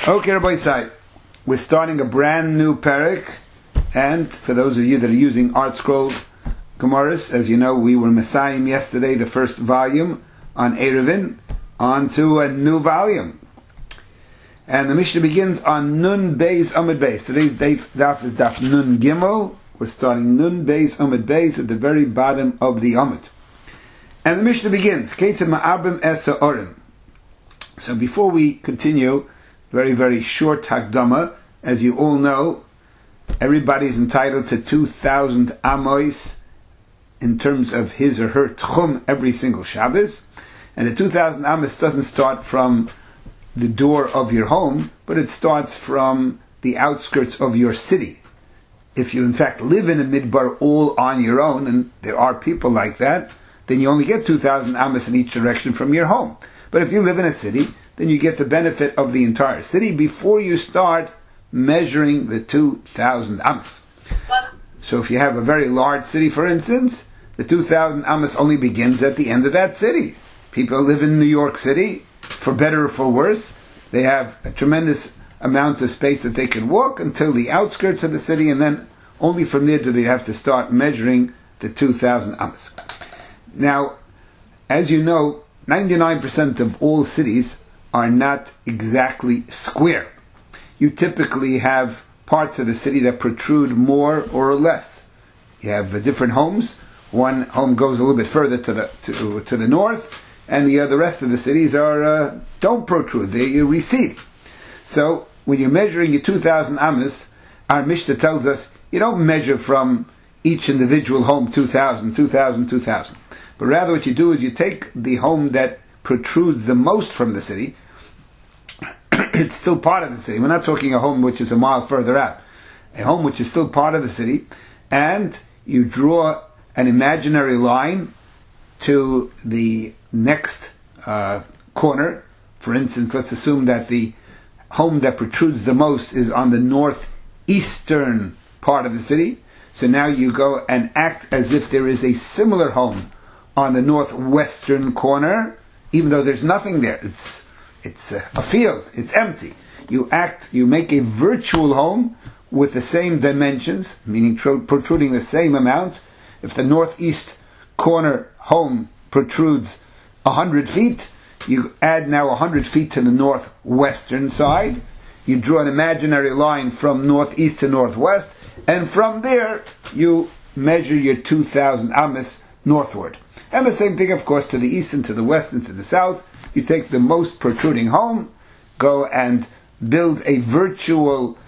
Okay, Rabbi Sai, we're starting a brand new parak, and for those of you that are using Art Scroll Gemaras, as you know, we were Messiahim yesterday, the first volume on Eruvin, onto a new volume. And the Mishnah begins on Nun Beis Amud Beis. Today's daf is daf Nun Gimel. We're starting Nun Beis Amud Beis at the very bottom of the Amud. And the Mishnah begins, Ketzim Ma'abim Esa Orim. So before we continue, very, very short Hakdama. As you all know, everybody is entitled to 2,000 Amois in terms of his or her Tchum every single Shabbos. And the 2,000 Amos doesn't start from the door of your home, but it starts from the outskirts of your city. If you in fact live in a midbar all on your own, and there are people like that, then you only get 2,000 Amos in each direction from your home. But if you live in a city, then you get the benefit of the entire city before you start measuring the 2,000 Amos. So if you have a very large city, for instance, the 2,000 Amos only begins at the end of that city. People live in New York City, for better or for worse. They have a tremendous amount of space that they can walk until the outskirts of the city, and then only from there do they have to start measuring the 2,000 Amos. Now, as you know, 99% of all cities are not exactly square. You typically have parts of the city that protrude more or less. You have different homes. One home goes a little bit further to the north, and the rest of the cities are don't protrude; they recede. So when you're measuring your 2,000 Amos, our Mishnah tells us you don't measure from each individual home 2,000, 2,000, 2,000. But rather what you do is you take the home that protrudes the most from the city. It's still part of the city. We're not talking a home which is a mile further out. A home which is still part of the city, and you draw an imaginary line to the next corner. For instance, let's assume that the home that protrudes the most is on the northeastern part of the city. So now you go and act as if there is a similar home on the northwestern corner, even though there's nothing there. It's a field. It's empty. You make a virtual home with the same dimensions, meaning protruding the same amount. If the northeast corner home protrudes 100 feet, you add now 100 feet to the northwestern side. You draw an imaginary line from northeast to northwest, and from there you measure your 2,000 Amos northward. And the same thing, of course, to the east and to the west and to the south. You take the most protruding home, go and build a virtual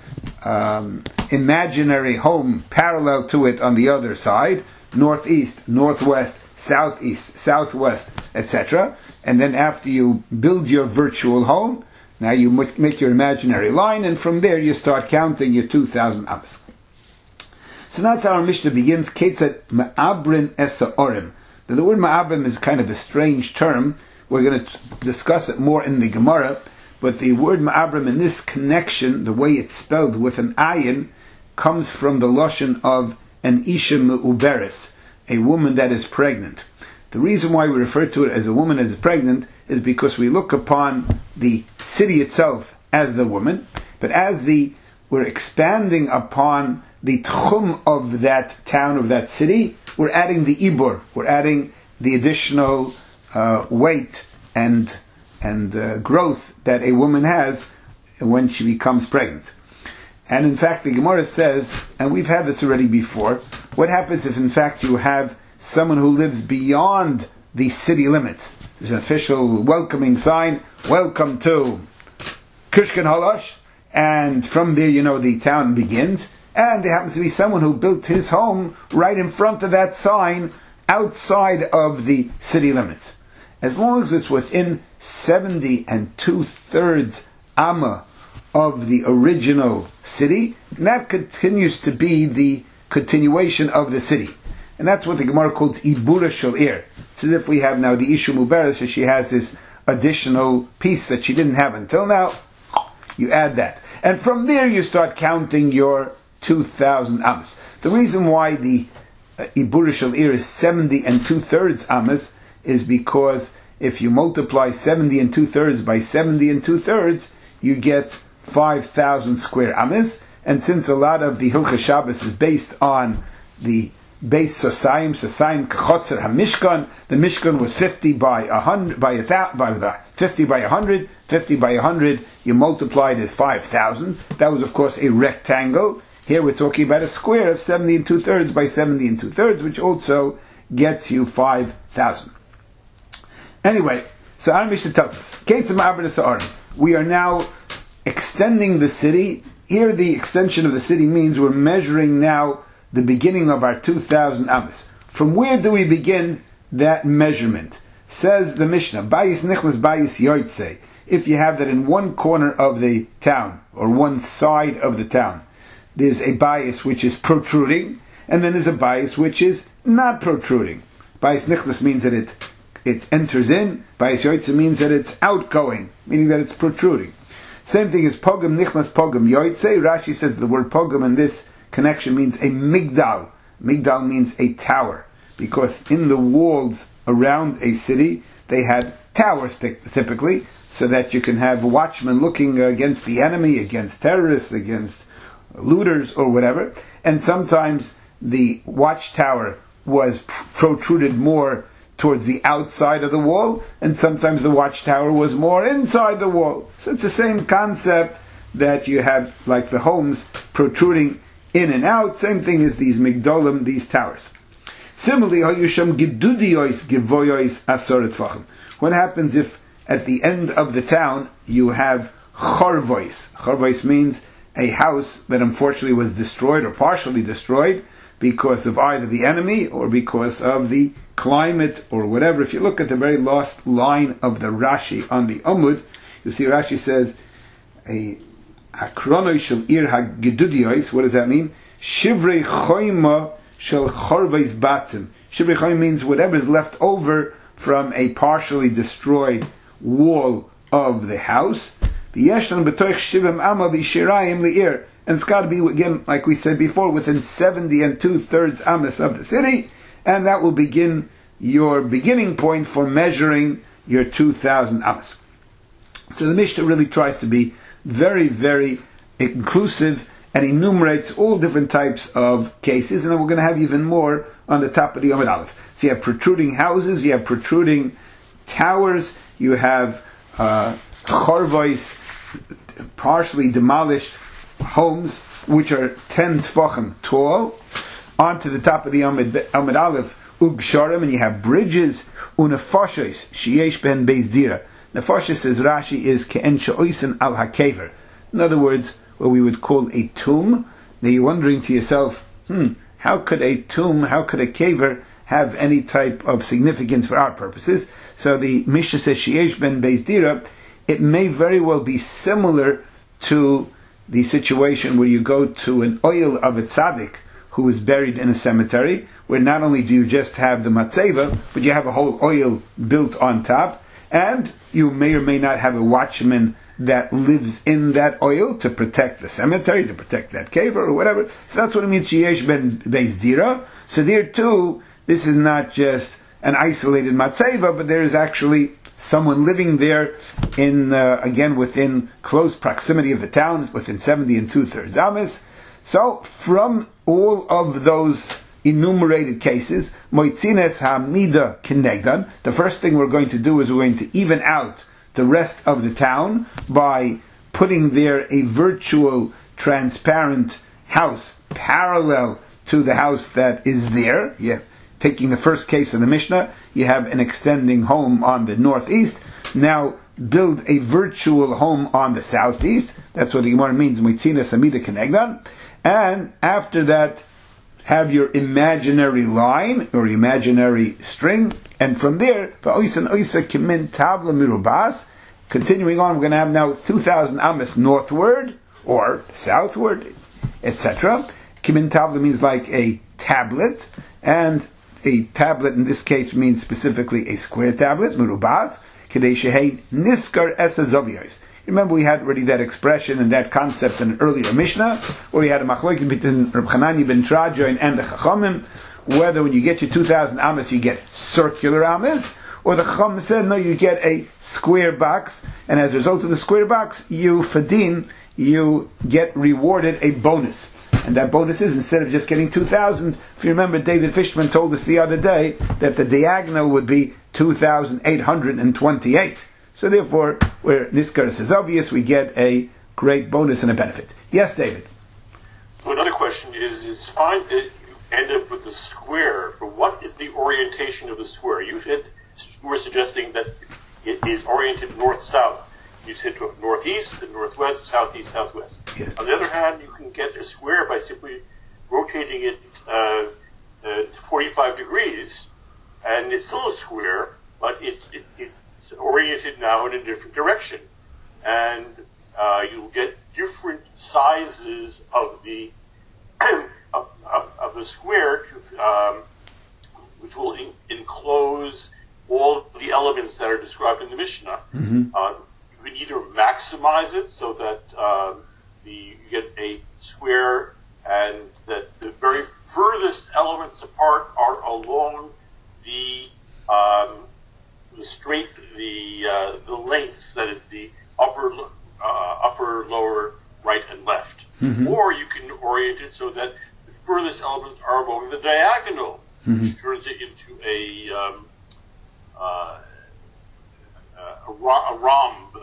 imaginary home parallel to it on the other side, northeast, northwest, southeast, southwest, etc. And then after you build your virtual home, now you make your imaginary line, and from there you start counting your 2,000 Amos. So that's how our Mishnah begins, Ketzat Ma'abrin Esa Orim. Now, the word Ma'abrim is kind of a strange term. We're going to discuss it more in the Gemara, but the word Ma'abrim in this connection, the way it's spelled with an ayin, comes from the lashon of an isha me'uberes, a woman that is pregnant. The reason why we refer to it as a woman that is pregnant is because we look upon the city itself as the woman, but as we're expanding upon the tchum of that town, of that city, we're adding the ibur, we're adding the additional weight and growth that a woman has when she becomes pregnant. And in fact, the Gemara says, and we've had this already before, what happens if in fact you have someone who lives beyond the city limits? There's an official welcoming sign, welcome to Kishkin Halash, and from there the town begins, and there happens to be someone who built his home right in front of that sign outside of the city limits. As long as it's within 70 2/3 amma of the original city, that continues to be the continuation of the city. And that's what the Gemara calls Ibura Shel Ir. It's as if we have now the Isha Mubarak, so she has this additional piece that she didn't have until now. You add that. And from there you start counting your 2,000 Amos. The reason why the Ibura Shel Ir is 70 2/3 Amos is because if you multiply 70 2/3 by 70 2/3, you get 5,000 square ames. And since a lot of the Hilchos Shabbos is based on the base Sosayim Kachotzer HaMishkan, the Mishkan was 50 by 100, 50 by 100, 50 by 100, you multiplied as 5,000. That was, of course, a rectangle. Here we're talking about a square of 70 2/3 by 70 2/3, which also gets you 5,000. Anyway, so our Mishnah tells us, we are now extending the city. Here the extension of the city means we're measuring now the beginning of our 2,000 amas. From where do we begin that measurement? Says the Mishnah, Bayis Nichlas Bayis Yoitze. If you have that in one corner of the town, or one side of the town, there's a bias which is protruding, and then there's a bias which is not protruding. Bayis Nichlas means that it enters in. Bayis Yoitze means that it's outgoing, meaning that it's protruding. Same thing as Pogam Nichlas Pogam Yoitze. Rashi says the word Pogam in this connection means a migdal. Migdal means a tower, because in the walls around a city they had towers typically, so that you can have watchmen looking against the enemy, against terrorists, against looters or whatever. And sometimes the watchtower was protruded more towards the outside of the wall, and sometimes the watchtower was more inside the wall. So it's the same concept that you have, like the homes protruding in and out. Same thing as these migdolim, these towers. Similarly, what happens if at the end of the town you have chorvois? Chorvois means a house that unfortunately was destroyed or partially destroyed because of either the enemy or because of the climate or whatever. If you look at the very last line of the Rashi on the Amud, you see Rashi says, a akronoi shel ir hagedudiois. What does that mean? Shivrei choima shel chorveis batim. Shivrei choima means whatever is left over from a partially destroyed wall of the house. V'yeshlan b'toich shivim ama v'shirayim li'ir. And it's got to be, again, like we said before, within 70 2/3 amas of the city, and that will begin your beginning point for measuring your 2,000 amas. So the Mishnah really tries to be very, very inclusive and enumerates all different types of cases, and then we're going to have even more on the top of the Amud Aleph. So you have protruding houses, you have protruding towers, you have chorvois, partially demolished homes, which are 10 tefachim tall, onto the top of the Amud Aleph, ugsharim, and you have bridges, unefashos, sheyesh ben beis dira. Nefashos, says Rashi, is ke'en she'oisen al hakever. In other words, what we would call a tomb. Now you're wondering to yourself, how could a tomb, how could a kever have any type of significance for our purposes? So the Mishnah says, sheyesh ben beis dira, it may very well be similar to the situation where you go to an oil of a tzaddik who is buried in a cemetery, where not only do you just have the matzeva, but you have a whole oil built on top, and you may or may not have a watchman that lives in that oil to protect the cemetery, to protect that cave or whatever. So that's what it means, sheyesh ben beis dira. So there too, this is not just an isolated matzeva, but there is actually someone living there in, again, within close proximity of the town, within 70 2/3 amas. So, from all of those enumerated cases, moitzines hamida kinegdan, the first thing we're going to do is we're going to even out the rest of the town by putting there a virtual, transparent house parallel to the house that is there. Yeah. Taking the first case of the Mishnah, you have an extending home on the northeast. Now build a virtual home on the southeast. That's what the Gemara means, Moitzina Samida Kenegdan. And after that, have your imaginary line or imaginary string. And from there, continuing on, we're going to have now 2,000 amas northward or southward, etc. Kimin Tavla means like a tablet, and a tablet in this case means specifically a square tablet, merubas, kedei shehei niskar esazoviyos. Remember, we had already that expression and that concept in an earlier Mishnah, where we had a machlokes between Reb Hanani ben Trajoin and the Chachamim, whether when you get your 2,000 amas, you get circular amas, or the Chacham said, no, you get a square box, and as a result of the square box, you fadin, you get rewarded a bonus. And that bonus is, instead of just getting 2,000, if you remember, David Fishman told us the other day that the diagonal would be 2,828. So therefore, where Niskaris is obvious, we get a great bonus and a benefit. Yes, David? So another question is, it's fine that you end up with a square, but what is the orientation of the square? You were suggesting that it is oriented north-south. You said to northeast, northwest, southeast, southwest. Yes. On the other hand, you can get a square by simply rotating it 45 degrees, and it's still a square, but it's oriented now in a different direction. And you'll get different sizes of the of the square, which will enclose all the elements that are described in the Mishnah. Mm-hmm. You can either maximize it so that you get a square, and that the very furthest elements apart are along the straight the lengths, that is the upper, lower, right, and left. Mm-hmm. Or you can orient it so that the furthest elements are along the diagonal, mm-hmm. which turns it into a rhomb,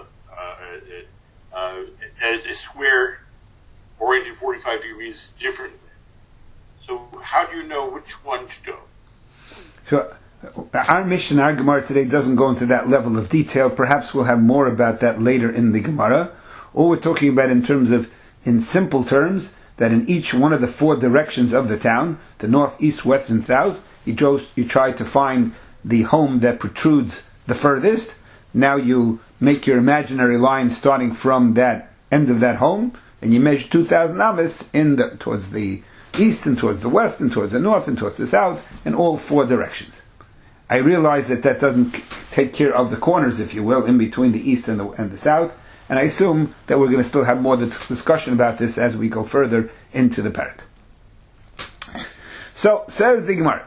as a square oriented 45 degrees differently. So how do you know which one to go? So our Mishnah, our Gemara today doesn't go into that level of detail. Perhaps we'll have more about that later in the Gemara. All we're talking about in simple terms, that in each one of the four directions of the town, the north, east, west, and south, you try to find the home that protrudes the furthest. Now you make your imaginary line starting from that end of that home, and you measure 2,000 amas towards the east, and towards the west, and towards the north, and towards the south, in all four directions. I realize that doesn't take care of the corners, if you will, in between the east and the south, and I assume that we're going to still have more discussion about this as we go further into the parak. So, says the Gemara.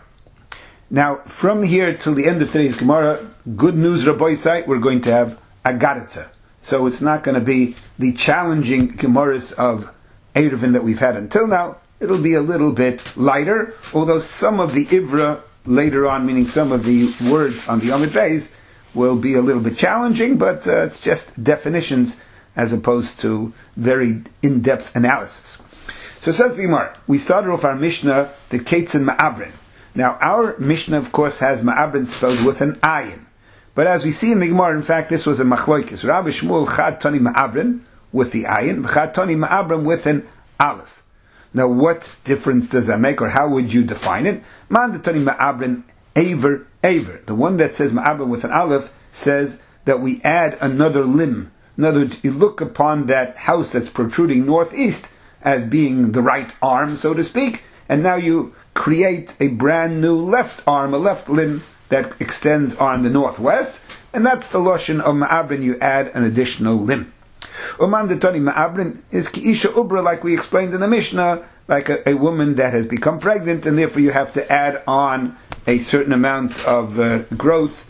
Now, from here till the end of today's Gemara, good news, Rabbi Isai, we're going to have Agadata. So it's not going to be the challenging Gemaras of Eruvin that we've had until now. It'll be a little bit lighter, although some of the Ivra later on, meaning some of the words on the Amid Beis, will be a little bit challenging, but it's just definitions as opposed to very in-depth analysis. So says the Gemara, we started off our Mishnah, the Ketzin Ma'abrin. Now our Mishnah, of course, has Ma'abrin spelled with an ayin. But as we see in the Gemara, in fact, this was a machloikis. Rabbi Shmuel Chad Tani Ma'abrin with the ayin, Chad Tani Ma'abrin with an aleph. Now what difference does that make, or how would you define it? Man Tani Ma'abrin Aver. The one that says Ma'abrin with an aleph says that we add another limb. In other words, you look upon that house that's protruding northeast as being the right arm, so to speak, and now you create a brand new left arm, a left limb that extends on the northwest, and that's the lashon of Ma'abrin, you add an additional limb. Uman Detani Ma'abrin is Ki'isha Ubra, like we explained in the Mishnah, like a woman that has become pregnant, and therefore you have to add on a certain amount of growth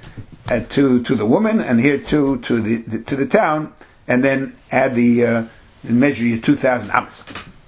to the woman, and here to the town, and then add the measure your 2,000 amas.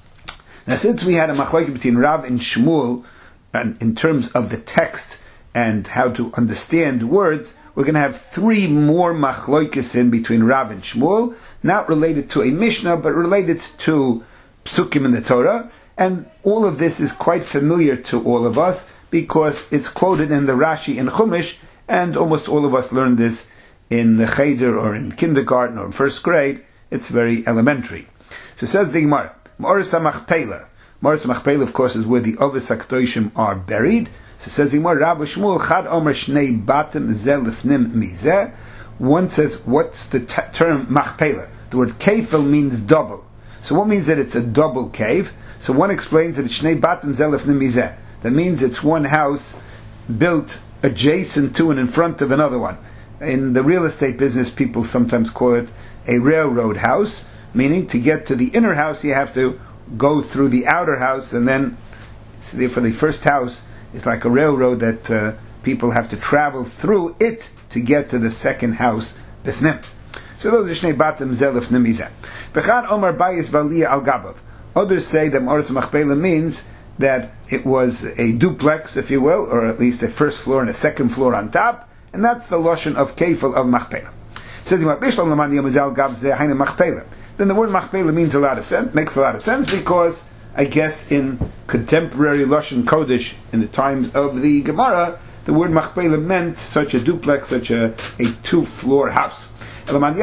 Now, since we had a machlokes between Rav and Shmuel, and in terms of the text and how to understand words, we're going to have three more machlokes in between Rav and Shmuel, not related to a Mishnah, but related to psukim in the Torah, and all of this is quite familiar to all of us because it's quoted in the Rashi in Chumash, and almost all of us learned this in the Cheder or in kindergarten or in first grade. It's very elementary. So says the Gemara, Ma'oris HaMachpelah. Ma'oris HaMachpelah, of course, is where the Ovis HaKadoshim are buried. So says the Gemara, Rabbi Shmuel Chad Omer Shnei Batim Zeh Lifnim Mizeh. One says, what's the term Machpelah? The word kefil means double. So what means that it's a double cave? So one explains that it's Shnei Batim Zeh Lifnim Mizeh. That means it's one house built adjacent to and in front of another one. In the real estate business, people sometimes call it a railroad house, meaning to get to the inner house, you have to go through the outer house, and then, so therefore the first house is like a railroad that people have to travel through it to get to the second house, Bifnim. So those are Shnei Batim Zelef Nemizeh. V'chan Omar Bayis Valiyah Al Gabav. Others say that Oros Machpelah means that it was a duplex, if you will, or at least a first floor and a second floor on top, and that's the Lashon of Kefil of Machpelah. Says the Bishlam Laman Yom Zal Gav Zeh Haina Machpelah. Then the word Machpelah means a lot of sense, makes a lot of sense, because I guess in contemporary Lashon Kodesh, in the times of the Gemara, the word Machpelah meant such a duplex, such a two-floor house. The word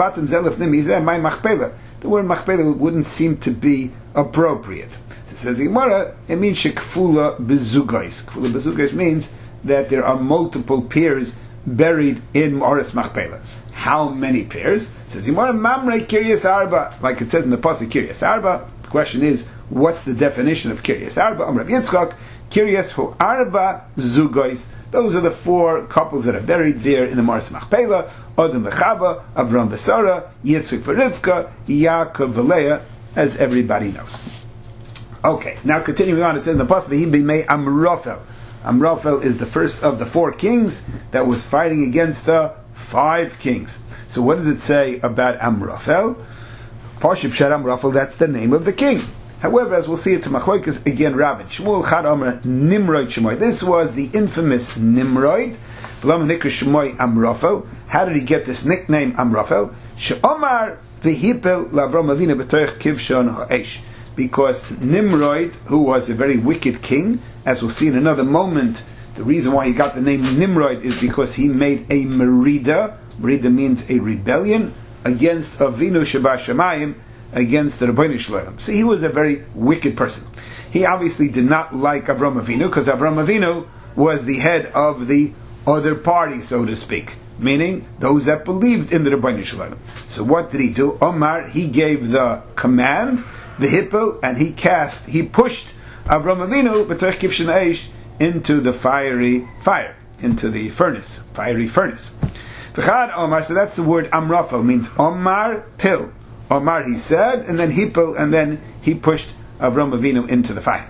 Machpelah wouldn't seem to be appropriate. It says Gemara, it means shekfula bezugais. Kfula bezugais means that there are multiple pairs buried in Oros Machpelah. How many pairs? It says Gemara, Mamre Kiryas Arba, like it says in the pasuk Kiryas Arba. The question is, what's the definition of Kiryas Arba? Amrav Yitzchak, Kiryas Hu Arba Zugais. Those are the four couples that are buried there in the Oros Machpelah: Adam v'Chava, Avram v'Sara, Yitzchak v'Rivka, Yaakov v'Leah, as everybody knows. Okay, now continuing on, it says in the pasuk, "V'hi b'mei Amraphel." Amraphel is the first of the four kings that was fighting against the 5 kings. So what does it say about Amraphel? Pashib Shad Amraphel, that's the name of the king. However, as we'll see, it's a machlokes again. Rabin Shmuel Chad Omer Nimrod Shemoy. This was the infamous Nimrod. V'lama nikra Shemoy Amraphel. How did he get this nickname Amraphel? She'omar v'hipel l'Avram Avinu b'toich kivshon ha'esh. Because Nimrod, who was a very wicked king, as we'll see in another moment, the reason why he got the name Nimrod is because he made a merida. Merida means a rebellion against Avinu Sheba Shemayim, against the Rebbeinu Shalom. So he was a very wicked person. He obviously did not like Avram Avinu, because Avram Avinu was the head of the other party, so to speak, meaning those that believed in the Rebbeinu Shalom. So what did he do? Omar, he gave the command, the hippel, and he pushed Avram Avinu b'torch kivshon eish into the fiery fire, into the furnace, fiery furnace. V'chad Omar, so that's the word Amraphel, means Omar, pill. Omar, he said, and then hippel, and then he pushed Avram Avinu into the fire.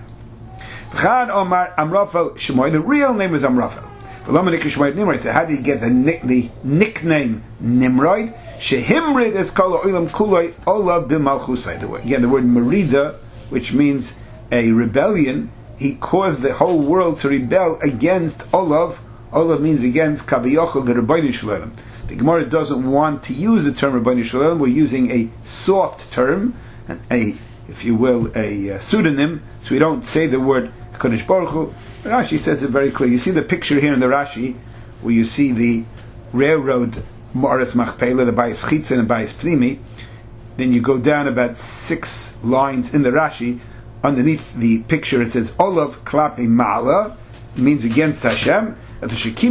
V'chad Omar Amraphel Shemoy, the real name is Amraphel. V'lama nikra Shemoy Nimrod, so how did he get the nickname Nimrod? Shehimrid es kol ha'olam kuloi olav b'malchusai. Again, the word merida, which means a rebellion, he caused the whole world to rebel against Olav. Olav means against Kaviyachal, the Rebbeinu Shalom. The Gemara doesn't want to use the term Rebbeinu Shalom. We're using a soft term, if you will, a pseudonym, so we don't say the word Kodesh Baruch Hu. Rashi says it very clear. You see the picture here in the Rashi, where you see the railroad Oros Machpelah, the Bayis Chitzon and Bayis Pnimi. Then you go down about 6 lines in the Rashi. Underneath the picture it says Olav Klapi Ma'ala, means against Hashem. The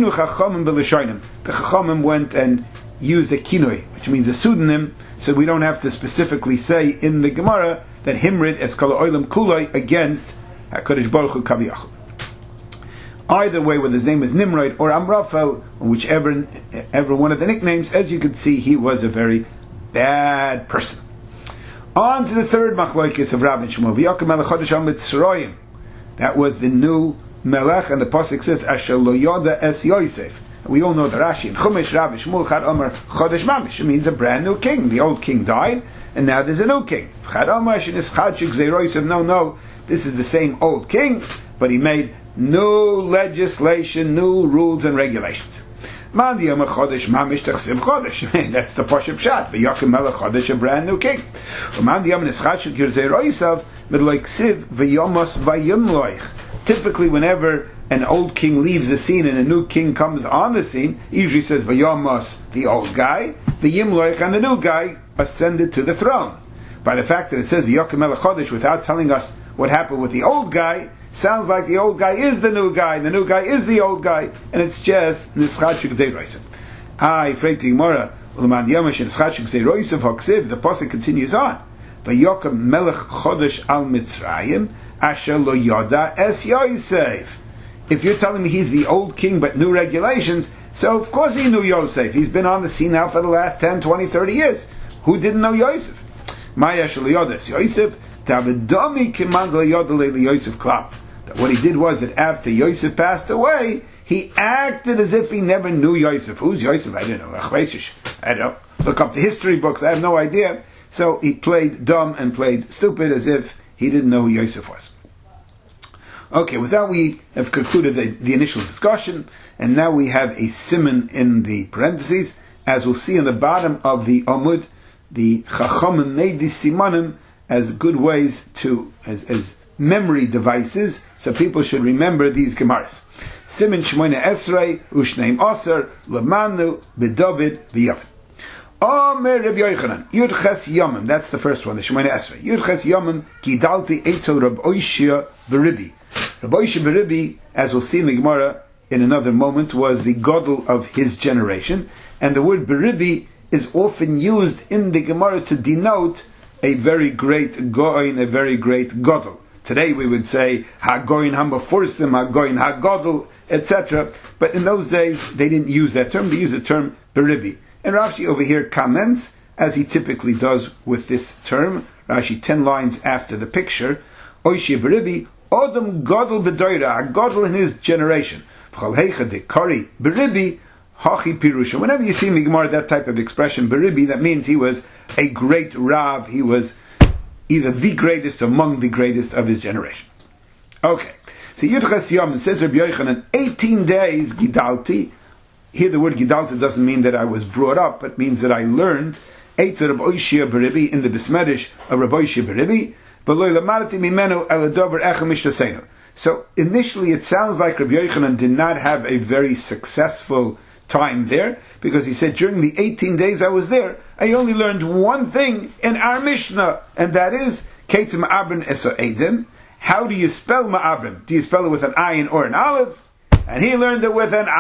Chachamim went and used a kinoi, which means a pseudonym, so we don't have to specifically say in the Gemara that Himrid es kol ha'olam kuloi against HaKadosh Baruch Hu Kaviyachal. Either way, whether his name is Nimrod or Amraphel, or whichever one of the nicknames, as you can see, he was a very bad person. On to the third machlokes of Rabbi Shmuel. V'yakom melech chodesh al Mitzrayim. That was the new melech, and the pasuk says Asher lo yoda es Yosef. We all know the Rashi in Chumash. Rabbi Shmuel Chad Omer Chodesh Mamish. It means a brand new king. The old king died, and now there's a new king. Chad Omer shenis Chadshik Zeiroisev. No, this is the same old king, but he made new legislation, new rules and regulations. Man di Yomer Chodesh Mamish Techsiv Chodesh. That's the Pashup Pshat. V'yakim Melech Chodesh, a brand new king. Man di Yomer Nischadshik Zeiroisev Midloik Siv V'yomos V'yimloich. Typically, whenever an old king leaves the scene and a new king comes on the scene, he usually says V'yomos, the old guy, V'yimloich, and the new guy ascended to the throne. By the fact that it says V'yakim Melech Chodesh without telling us what happened with the old guy, sounds like the old guy is the new guy, and the new guy is the old guy, and it's just Nischadshik Zeiroisev. Freiti Gemara, U'leman Yomesh Nischadshik Zeiroisev Hoksiv, the pasuk continues on. V'yakim Melech Chodesh al Mitzrayim, Asher lo yoda es Yosef. If you're telling me he's the old king but new regulations, so of course he knew Yosef. He's been on the scene now for the last 10, 20, 30 years. Who didn't know Yosef? Maya Asher lo yoda es Yosef, Tavedomi Kimand lo yoda le Yosef Klal. What he did was that after Yosef passed away, He acted as if he never knew Yosef. Who's Yosef? I don't know. I don't know. Look up the history books. I have no idea. So he played dumb and played stupid as if he didn't know who Yosef was. Okay, with that we have concluded the initial discussion, and now we have a siman in the parentheses. As we'll see in the bottom of the Amud, the Chachamim made these simanim as good ways to, as memory devices, so people should remember these Gemaras. Siman Shmoyne Esrei, Ushneim Aser, Lamanu, B'David, V'Yavin. Omer Rabbi Yochanan, Yud Ches Yomim, that's the first one, the Shmoyne Esrei. Yud Ches Yomim, Gidalti Eitzel Rab Oishia B'Ribi. Rabbi Oishia B'Ribi, as we'll see in the Gemara in another moment, was the Godel of his generation, and the word B'Ribi is often used in the Gemara to denote a very great Goin, a very great Godel. Today we would say Hagoin Hamafursim, Hagoin Hagodel, etc. But in those days they didn't use that term, they used the term Beribi. And Rashi over here comments, as he typically does with this term, Rashi 10 lines after the picture, Oishia Beribi, Odom Godel Bedoira, a Godel in his generation. V'chalhecha de Kari Beribi, Hachi Pirusha. Whenever you see in the Gemara that type of expression, Beribi, that means he was a great Rav, he was either the greatest among the greatest of his generation. Okay, so Yud Ches Yom, says Rabbi Yochanan, 18 days Gidalti. Here the word Gidalti doesn't mean that I was brought up, but means that I learned Eitzer Rabbi Oishia Beribi in the Besmedish of Rabbi Oishia Beribi, V'lo lamarti mimenu el adover echem mishtasenu. So initially it sounds like Rabbi Yochanan did not have a very successful time there, because he said during the 18 days I was there, I only learned one thing in our Mishnah, and that is Ketzim Ma'abrin Eso Edim. How do you spell Ma'abrin? Do you spell it with an ayin or an aleph? And he learned it with an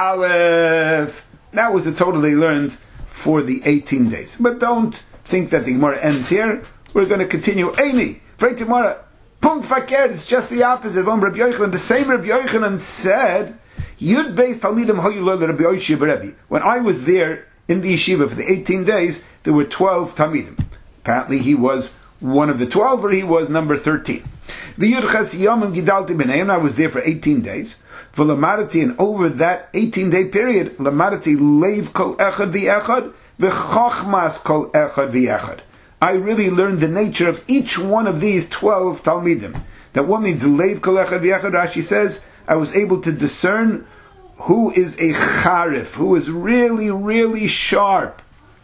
aleph. That was the total they learned for the 18 days. But don't think that the Gemara ends here. We're going to continue. Eini, Frei Gemara, Punkt Fakir, it's just the opposite. Rabbi Yochanan, the same Rabbi Yochanan said, Yud Beis Talmidim Hoyulol Rabbi Oishia B'Rebbe. When I was there in the yeshiva for the 18 days, there were 12 Talmidim. Apparently he was one of the 12, or he was number 13. V'Yud Ches Yomim Gidalti B'Neim, I was there for 18 days. V'Lamadati, and over that 18-day period, Lamadati Leiv Kol Echad V'Echad, V'Chochmas Kol Echad V'Echad. I really learned the nature of each one of these 12 Talmidim. That one means Leiv Kol Echad V'Echad, Rashi says, I was able to discern who is a charif, who is really, really sharp.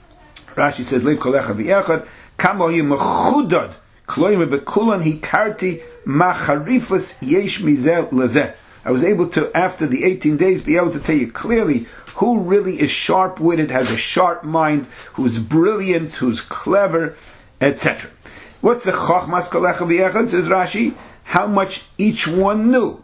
Rashi said, Leiv Kol Echad V'Echad, Kamo Yu Mechudad, Kloim Bekulan Hikarti Macharifas Yesh Mizeh Lazeh. I was able to, after the 18 days, be able to tell you clearly who really is sharp-witted, has a sharp mind, who's brilliant, who's clever, etc. What's the Chochmas Kol Echad V'Echad, says Rashi? How much each one knew.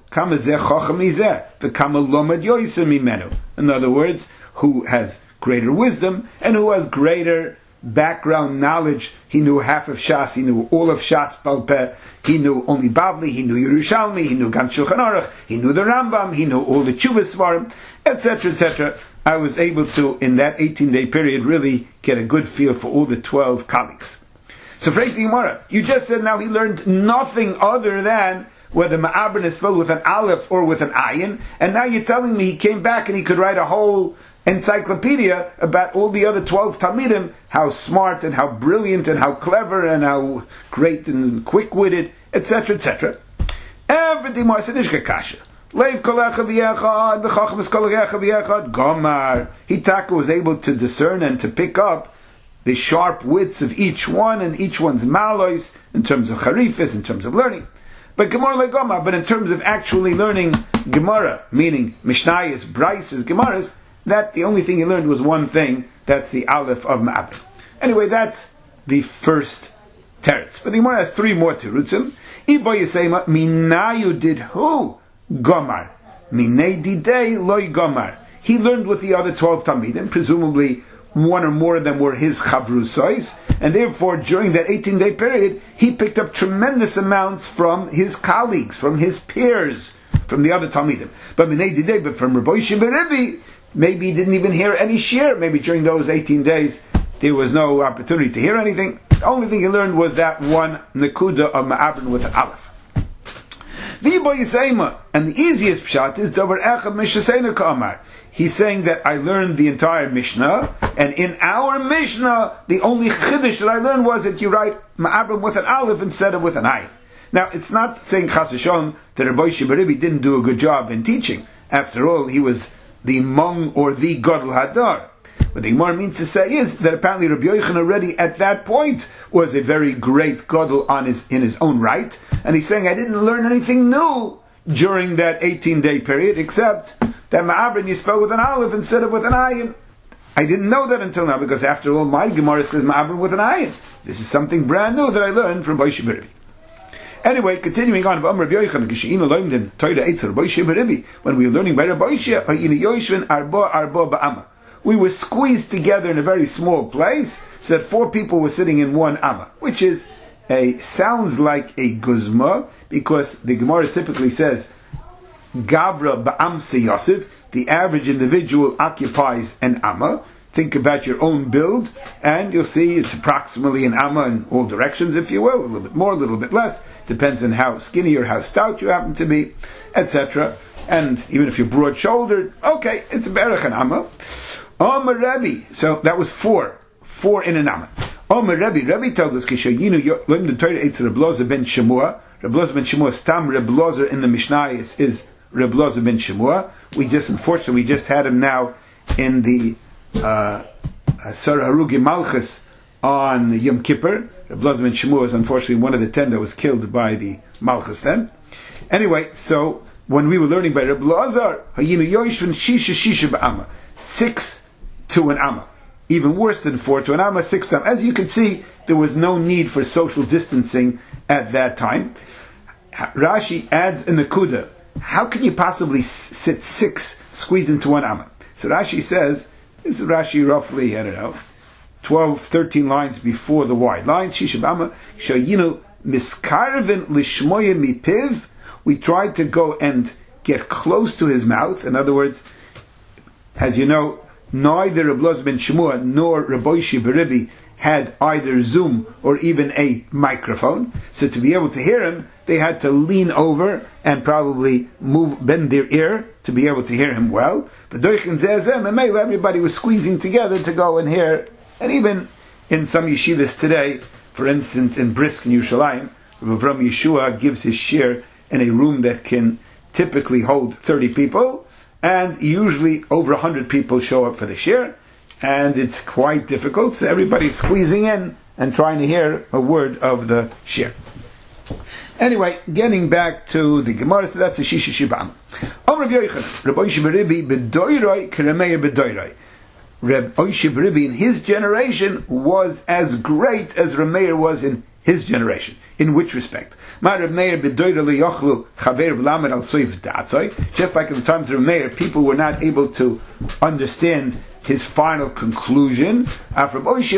In other words, who has greater wisdom and who has greater background knowledge. He knew half of Shas, he knew all of Shas Balpeh, he knew only Bavli, he knew Yerushalmi, he knew Gan Shulchan Aruch, he knew the Rambam, he knew all the Chuvas Svarim, etc., etc. I was able to, in that 18-day period, really get a good feel for all the 12 colleagues. So, Frei Gemara, you just said now he learned nothing other than whether Ma'abrin is spelled with an aleph or with an ayin, and now you're telling me he came back and he could write a whole encyclopedia about all the other 12 Talmidim, how smart and how brilliant and how clever and how great and quick-witted, etc., etc. Everything more Sedishka Kasha. Leiv Kol Echad V'Echad, V'Chochmas Kol Echad V'Echad, Gomar. Hitaka was able to discern and to pick up the sharp wits of each one and each one's malois in terms of charifis, in terms of learning. But Gemara like Gomar, but in terms of actually learning Gemara, meaning Mishnayos, Braises, Gemaras, that the only thing he learned was one thing, that's the Aleph of Ma'abrin. Anyway, that's the first teretz. But the Gemara has three more terutzim. Ibo Yisema, Minayu did who? Gomar. Minei didei loy Gomar. He learned with the other 12 Talmidim, presumably one or more of them were his chavrusais, and therefore during that 18-day period, he picked up tremendous amounts from his colleagues, from his peers, from the other Talmidim. But Minei didei, but from Rabbi Oishia B'Rebbe, maybe he didn't even hear any shir. Maybe during those 18 days there was no opportunity to hear anything. The only thing he learned was that one nekuda of Ma'abrin with an aleph. And the easiest pshat is Davar Echad Mishaseinu Ka'amar. He's saying that I learned the entire Mishnah, and in our Mishnah, the only chiddush that I learned was that you write Ma'abrim with an aleph instead of with an ayin. Now, it's not saying Chas v'Shalom that Rabbi Shibaribi didn't do a good job in teaching. After all, he was the Mong or the Gadol Hadar. What the Gemara means to say is that apparently Rabbi Yochanan already at that point was a very great Gadol in his own right, and he's saying I didn't learn anything new during that 18-day period, except that Ma'abrin you spell with an aleph instead of with an ayin. I didn't know that until now, because after all, my Gemara says Ma'abrin with an ayin. This is something brand new that I learned from Rabbi Shibaribi. Anyway, continuing on, when we were learning by Rabbi Shia, we were squeezed together in a very small place, so that 4 people were sitting in one amma, which sounds like a guzma, because the Gemara typically says, Gavra ba'amse Yosef, the average individual occupies an amma. Think about your own build, and you'll see it's approximately an amma in all directions, if you will, a little bit more, a little bit less, depends on how skinny or how stout you happen to be, etc. And even if you're broad-shouldered, okay, it's a berach an amma. Omer Rebbe, so that was 4 in an amma. Omer Rebbe tells us, Kishayinu learned the Torah Eitz Reb Lozer ben Shemua. Reb Lozer ben Shemua, Stam Reb Lozer in the Mishnah is Reb Lozer ben Shemua. Unfortunately, we just had him now in the Sarah Harugi Malchus on Yom Kippur. Reb Lozer ben Shemua was unfortunately one of the 10 that was killed by the Malchus then. Anyway, so when we were learning by Reb Lozer, Hayinu Yoishvin Shisha Ba'ama, 6 to an amma. Even worse than 4 to an amma, 6 to an amma. As you can see, there was no need for social distancing at that time. Rashi adds a nakuda. How can you possibly sit 6 squeezed into one amma? So Rashi says, this is Rashi roughly, 12, 13 lines before the wide lines. Shisha b'amma, shayinu miskarvin lishmoya mipiv. We tried to go and get close to his mouth. In other words, as you know, neither Reb Lozer ben Shemua nor Rabbi Shibaribi had either Zoom or even a microphone. So to be able to hear him, they had to lean over and probably bend their ear to be able to hear him well. Everybody was squeezing together to go and hear. And even in some yeshivas today, for instance in Brisk in Yerushalayim, Rav Avram Yeshua gives his shir in a room that can typically hold 30 people, and usually over 100 people show up for the shir, and it's quite difficult, so everybody's squeezing in and trying to hear a word of the shir. Anyway, getting back to the Gemara, so that's a Shisha Shibam. Rabbi Shibaribi b'doiroi k'Rameir b'doiroi. Rabbi Shibaribi in his generation was as great as Rameir was in his generation. In which respect? Just like in the times of Rameir, people were not able to understand his final conclusion. Now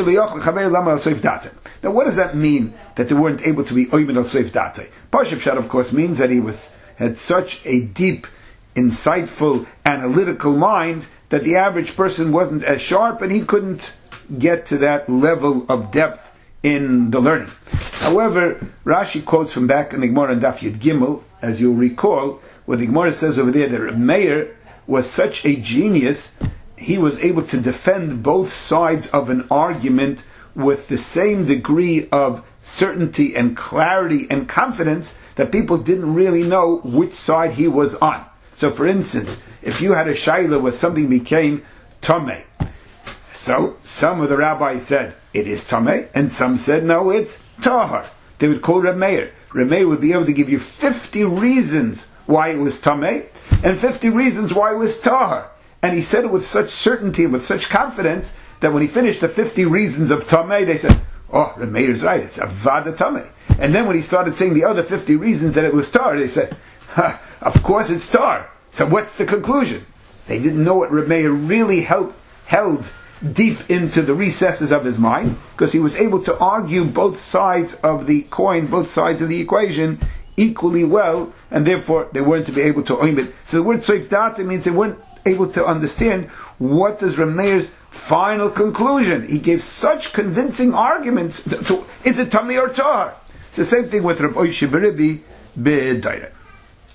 what does that mean, that they weren't able to be oimed al soif datay? Parsha Pshat, of course, means that he had such a deep, insightful, analytical mind that the average person wasn't as sharp and he couldn't get to that level of depth in the learning. However, Rashi quotes from back in the Gemara and Daf Yud Gimel, as you'll recall, where the Gemara says over there that Reb Meir was such a genius, he was able to defend both sides of an argument with the same degree of certainty and clarity and confidence that people didn't really know which side he was on. So, for instance, if you had a shaila where something became tameh, so some of the rabbis said it is tameh, and some said no, it's tahar. They would call Reb Meir. Reb Meir would be able to give you 50 reasons why it was tameh, and 50 reasons why it was tahar. And he said it with such certainty, with such confidence, that when he finished the 50 reasons of tameh, they said, oh, Reb Meir is right, it's avada tameh. And then when he started saying the other 50 reasons that it was tar, they said, of course it's tar. So what's the conclusion? They didn't know what Reb Meir really held deep into the recesses of his mind, because he was able to argue both sides of the coin, both sides of the equation, equally well, and therefore they weren't to be able to oim it. So the word soif data means they weren't able to understand what is Reb Meir's final conclusion. He gave such convincing arguments to, is it tamei or tahar? It's the same thing with Rabbi Shibaribi b'daira.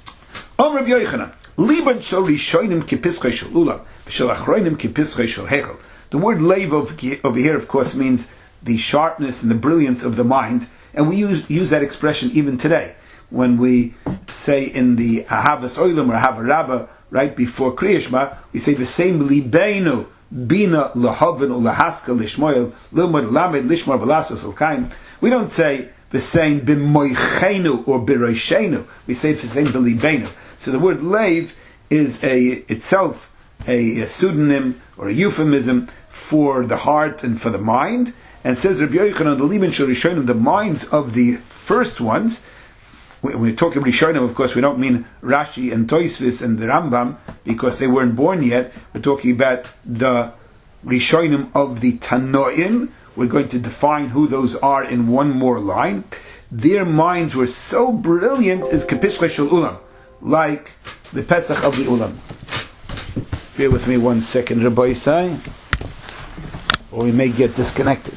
Om Rabbi Yochanan, Liban shel rishonim kipischei shel ulam, v'shel achronim kipischei shel hechel. The word leiv over here, of course, means the sharpness and the brilliance of the mind, and we use that expression even today when we say in the Ahavas Olam or Ahava Rabbah right before Kriya Shema, we say the same libeinu bina lahavin ulahaska lishmoyel lilmod lamed lishmor v'lasas l'kaim. We don't say the same b'moichenu or b'roshenu. We say the same b'libeinu. So the word leiv is itself a pseudonym or a euphemism for the heart and for the mind. And says Rabbi Yochanan, the liben shel rishonim, the minds of the first ones. When we talk about rishonim, of course, we don't mean Rashi and Tosfos and the Rambam because they weren't born yet. We're talking about the rishonim of the Tanoim. We're going to define who those are in one more line. Their minds were so brilliant as Kepishcha Shel Ulam, like the Pesach of the Ulam. Bear with me 1 second, Rabbi Yisai, or we may get disconnected.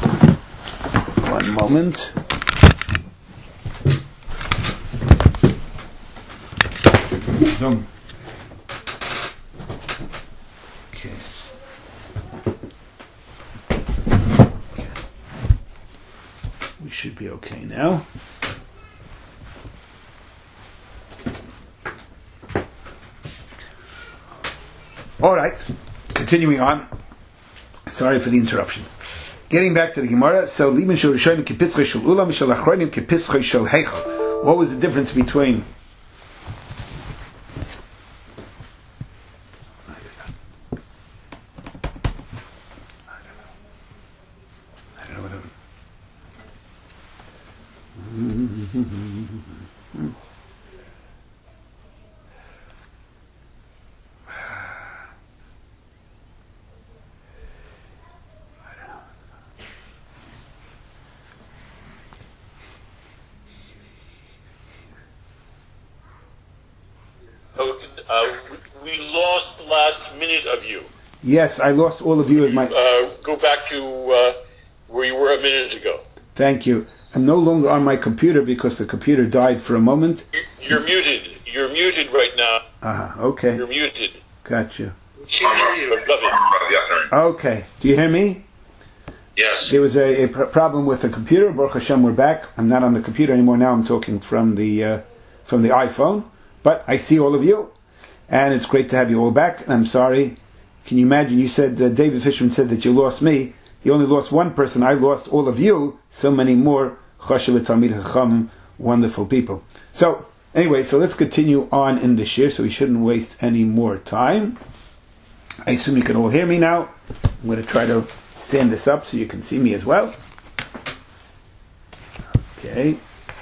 1 moment. Okay. We should be okay now. All right, continuing on. Sorry for the interruption. Getting back to the Gemara, so Liban shel rishonim kipischei shel ulam shel achronim kipischei shel heichal. What was the difference between? We lost the last minute of you. Yes, I lost all of you at my... Go back to where you were a minute ago. Thank you. I'm no longer on my computer because the computer died for a moment. You're muted. You're muted right now. Okay. You're muted. Gotcha. Okay. Do you hear me? Yes. There was a problem with the computer. Baruch Hashem, we're back. I'm not on the computer anymore now. I'm talking from the iPhone. But I see all of you. And it's great to have you all back. And I'm sorry. Can you imagine? You said, David Fishman said that you lost me. You only lost one person. I lost all of you. So many more Choshev Talmid Chacham, wonderful people. So, anyway, so let's continue on in the shir, so we shouldn't waste any more time. I assume you can all hear me now. I'm going to try to stand this up so you can see me as well. Okay.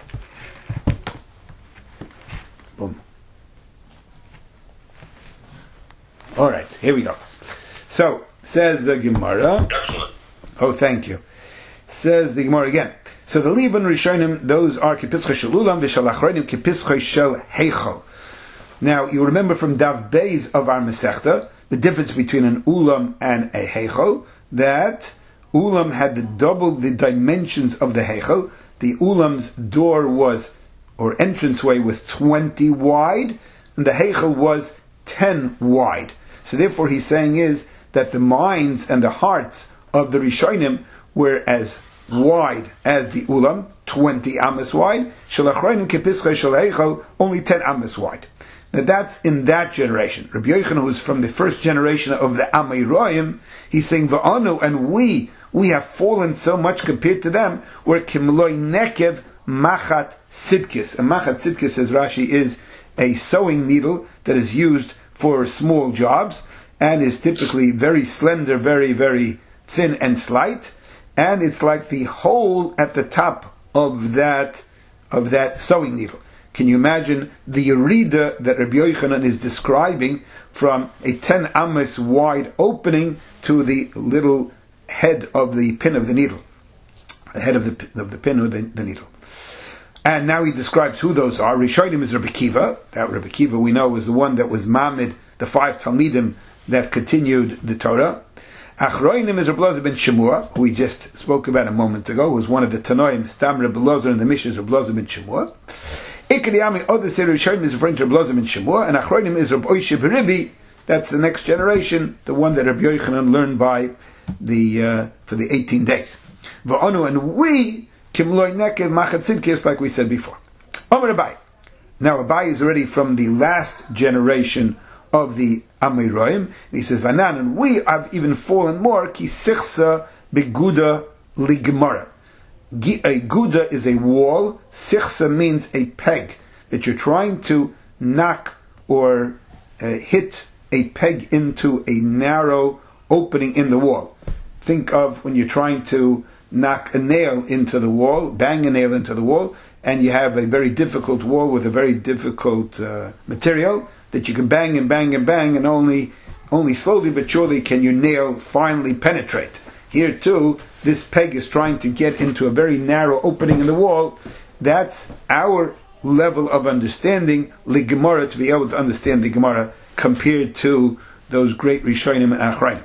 Boom. All right, here we go. So, says the Gemara. Excellent. Oh, thank you. Says the Gemara again. So the Liban Rishonim, those are Kipischei Shel Ulam, V'shel Achronim Kipischei Shel Heichal. Now, you remember from Dav Beis of our Masechta, the difference between an Ulam and a Heichal, that Ulam had double the dimensions of the Heichal. The Ulam's door was, or entranceway was 20 wide, and the Heichal was 10 wide. So therefore he's saying is that the minds and the hearts of the Rishonim were as wide as the Ulam, 20 amas wide, Shalachronim Kepischei Shel Heichal, only 10 amas wide. Now that's in that generation. Rabbi Yochanan, who's from the first generation of the Amayroim, he's saying, V'anu, and we have fallen so much compared to them, we're Kimloi Nekev Machat Sidkis. And Machat Sidkis, says Rashi, is a sewing needle that is used for small jobs, and is typically very slender, very, very thin and slight, and it's like the hole at the top of that sewing needle. Can you imagine the yerida that Rabbi Yochanan is describing from a 10 amas wide opening to the little head of the pin of the needle, the head of the pin of the needle. And now he describes who those are. Rishonim is Rabbi Kiva. That Rabbi Kiva we know was the one that was Mamid, the 5 Talmidim that continued the Torah. Achroinim is Rabbi Elazar ben Shemua, who we just spoke about a moment ago, who was one of the Tanoim, Stam Rabbi Elazar and the Mishas Rabbi Elazar ben Shemua. Yikri other Seir Rishonim is referring to Reb Elazar and Shemua, and Achronim is Reb Oishe Beribi. That's the next generation, the one that Reb Yochanan learned by for the 18 days. V'anu, and we kimloi nekev machatzidkis, like we said before. Omer Abai. Now Abai is already from the last generation of the Amoraim, and he says, Vanan, and we have even fallen more, ki sichsa beguda ligmara. A guda is a wall, sichsa means a peg, that you're trying to knock or hit a peg into a narrow opening in the wall. Think of when you're trying to knock a nail into the wall, bang a nail into the wall, and you have a very difficult wall with a very difficult material that you can bang and bang and bang, and only slowly but surely can your nail finally penetrate. Here too, this peg is trying to get into a very narrow opening in the wall. That's our level of understanding, Gemara, to be able to understand the Gemara compared to those great Rishonim and Achronim.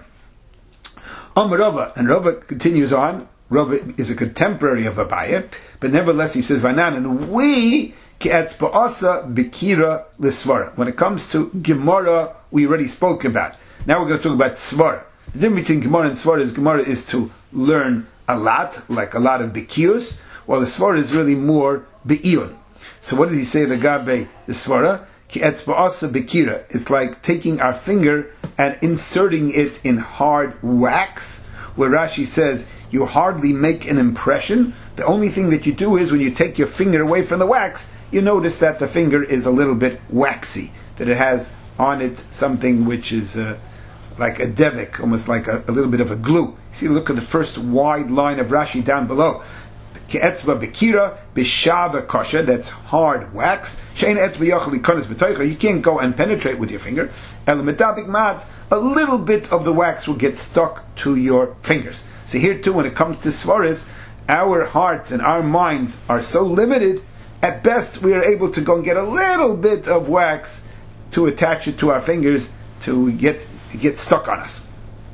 Rava, and Rava continues on. Rava is a contemporary of Abaye, but nevertheless he says, Vanan, and we ke'etzba'asa bikira l'svara. When it comes to Gemara, we already spoke about. Now we're going to talk about Svara. The difference between Gemara and Gemara is to learn a lot, like a lot of Bekius, while the Svara is really more Be'iyun. So what does he say, the Gabe, the Svara? Ki etzba'asa Bekira. It's like taking our finger and inserting it in hard wax, where Rashi says, you hardly make an impression. The only thing that you do is when you take your finger away from the wax, you notice that the finger is a little bit waxy, that it has on it something which is like a devik, almost like a little bit of a glue. See, look at the first wide line of Rashi down below. Ke'etzva bekira b'shava kosha, that's hard wax. Shein etzva yachli konas b'toicha, you can't go and penetrate with your finger. Elamedabik mat, a little bit of the wax will get stuck to your fingers. So here too, when it comes to svaris, our hearts and our minds are so limited. At best, we are able to go and get a little bit of wax to attach it to our fingers to get stuck on us.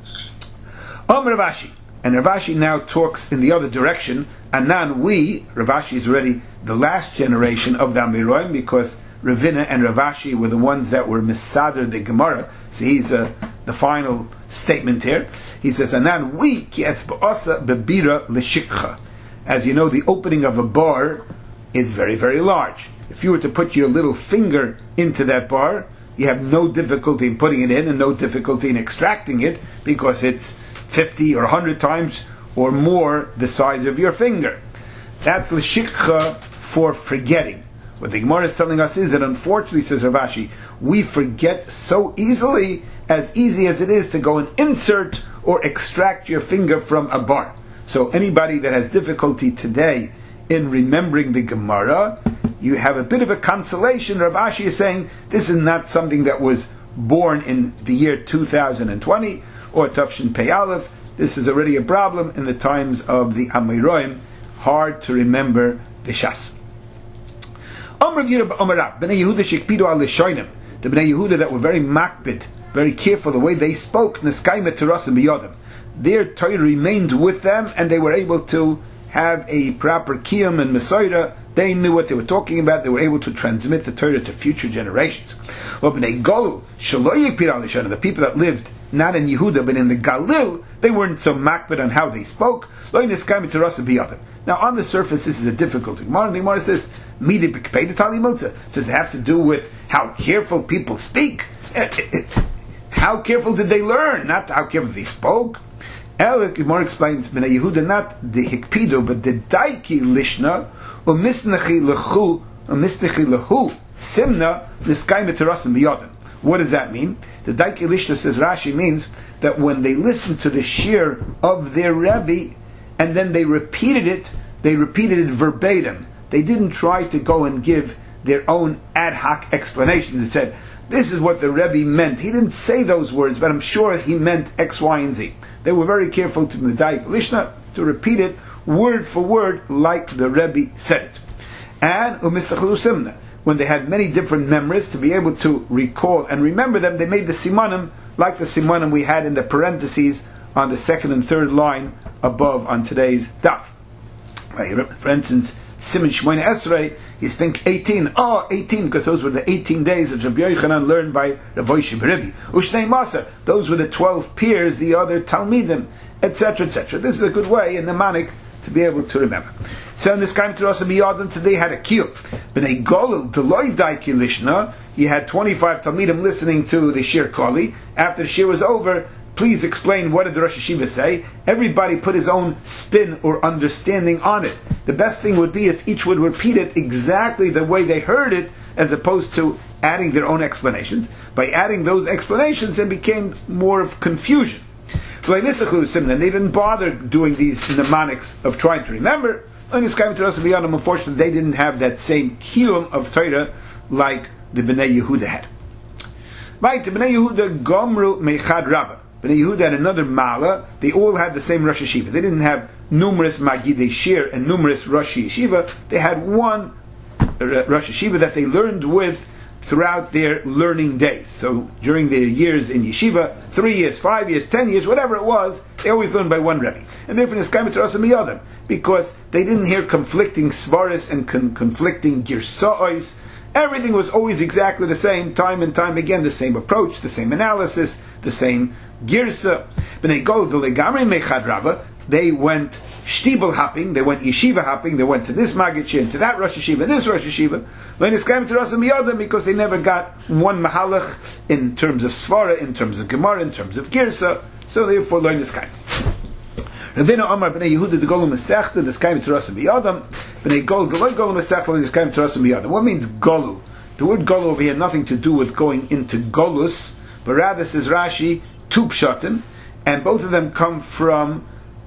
Rav Ashi, and Rav Ashi now talks in the other direction. Anan, Rav Ashi is already the last generation of the Amoraim, because Ravina and Rav Ashi were the ones that were misader the Gemara. So he's the final statement here. He says, Anan, ki etzba'asa bebira l'shikcha. As you know, the opening of a bar is very, very large. If you were to put your little finger into that bar, you have no difficulty in putting it in and no difficulty in extracting it, because it's 50 or 100 times or more the size of your finger. That's l'shikcha, for forgetting. What the Gemara is telling us is that, unfortunately, says Rav Ashi, we forget so easily as it is to go and insert or extract your finger from a bar. So anybody that has difficulty today in remembering the Gemara, you have a bit of a consolation. Rav Ashi is saying this is not something that was born in the year 2020 or Tafshin Pei Aleph. This is already a problem in the times of the Amoraim. Hard to remember the Shas. Bnei Yehuda shikpidu al lishonim. The Bnei Yehuda that were very makbid, very careful the way they spoke, neskayme terasim biyodim. Their Torah remained with them, and they were able to have a proper kiyum and mesorah. They knew what they were talking about. They were able to transmit the Torah to future generations. Bnei Golul shelo yikpidu al lishonim. The people that lived not in Yehuda but in the Galil, they weren't so makbid on how they spoke. Lo neskayme terasim biyodim. Now, on the surface, this is a difficult Gemara. The Gemara says, "Midi b'kpei tali motza." So it have to do with how careful people speak. How careful did they learn? Not how careful they spoke. The Gemara explains, "Bnei Yehuda not the hikpido, but the daiki lishna umisnechi lechu simna niskay miterasim biyodim." What does that mean? The daiki lishna, says Rashi, means that when they listened to the shir of their Rebbe, and then they repeated it verbatim. They didn't try to go and give their own ad hoc explanations. They said, this is what the Rebbe meant. He didn't say those words, but I'm sure he meant X, Y, and Z. They were very careful to Medayik Lishna, to repeat it word for word like the Rebbe said it. And Umisachlu Simna, when they had many different memories, to be able to recall and remember them, they made the simanim like the simanim we had in the parentheses on the second and third line above on today's daf. For instance, Siman Shmoyne Esrei, you think 18. Oh, 18, because those were the 18 days that Rabbi Yochanan learned by Rabbi Shibaribi. Ushnei Masa, those were the 12 peers, the other Talmidim, etc., etc. This is a good way in the Manik to be able to remember. So in this time to us Miyadan today had a kiyum. B'nei Golul Deloy Daiki Lishna, you had 25 Talmidim listening to the Shir Kali. After the Shir was over, please explain what did the Rosh Hashiva say. Everybody put his own spin or understanding on it. The best thing would be if each would repeat it exactly the way they heard it, as opposed to adding their own explanations. By adding those explanations, it became more of confusion. And they didn't bother doing these mnemonics of trying to remember. Unfortunately, they didn't have that same kiyum of Torah like the Bnei Yehuda had. Right, the Bnei Yehuda Gomru Meichad Rabbah. Bnei Yehuda had another Mala. They all had the same Rosh Yeshiva. They didn't have numerous Magidei Shir and numerous Rosh Yeshiva. They had one Rosh Yeshiva that they learned with throughout their learning days. So during their years in yeshiva, 3 years, 5 years, 10 years, whatever it was, they always learned by one Rebbe. And therefore, because they didn't hear conflicting svaris and conflicting girsa'os. Everything was always exactly the same, time and time again, the same approach, the same analysis, the same girsa. They went shtibel hopping, they went yeshiva hopping, they went to this Maggid Shin, to that Rosh Yeshiva, this Rosh Yeshiva, because they never got one mahalach in terms of svara, in terms of gemara, in terms of girsa, so therefore learn this kind. Rabbeinu Omar b'nei Yehuda the Golem Masechta the Skaim Terasim B'Yadam b'nei Golem the Golem Masechta the Skaim Terasim B'Yadam. What means Golu? The word Golu over here had nothing to do with going into Golus, but rather, says Rashi, two pshatim, and both of them come from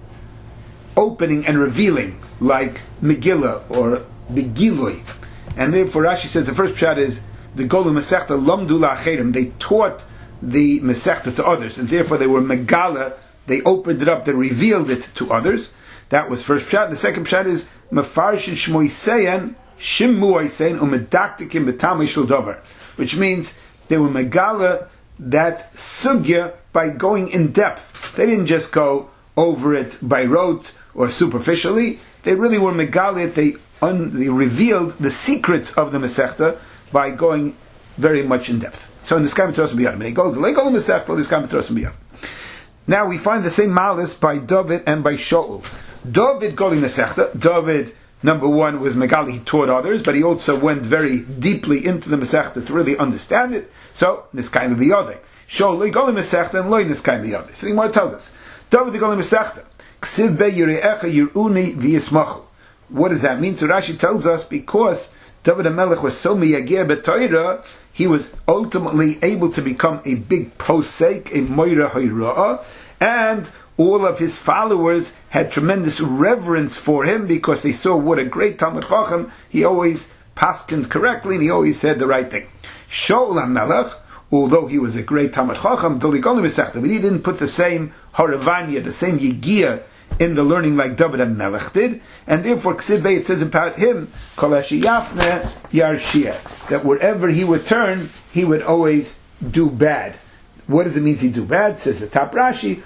opening and revealing, like Megillah or Begilui. And therefore Rashi says the first pshat is the Golem Masechta Lamdu La'acherim. They taught the Masechta to others, and therefore they were Megala. They opened it up, they revealed it to others. That was first pshat. The second pshat is Mefarshin Shmoiseyan Shimmuiseyan Umedaktikim B'tamei Shel Dover, which means they were Megala that sugya by going in depth. They didn't just go over it by rote or superficially. They really were Megala. They revealed the secrets of the Masechta by going very much in depth. So in the Skaim Torah B'Yad, they go to the Masechta, the Skaim Torah B'Yad. Now we find the same malis by David and by Shaul. David Goli Masechta. David, number one, was Megali, he taught others, but he also went very deeply into the Masechta to really understand it. So, Niskayim B'Yodeh. Shaul Goli Masechta and Loi Niskayim B'Yodeh. So the Gemara tells us, David Goli Masechta. Ksiv be Yire'echa Yir'uni v'yismachu. What does that mean? So Rashi tells us, because David HaMelech was so miyagir b'Torah, he was ultimately able to become a big posek, a moira hayra'ah, and all of his followers had tremendous reverence for him because they saw what a great Talmid Chacham. He always paskined correctly and he always said the right thing. Shaul HaMelech, although he was a great Talmid Chacham, but he didn't put the same haravanya, the same yigia in the learning like David HaMelech did, and therefore Ksibbe, it says about him, Kolashi Yafne Yarshia, that wherever he would turn, he would always do bad. What does it mean he do bad? Says the top Rashi,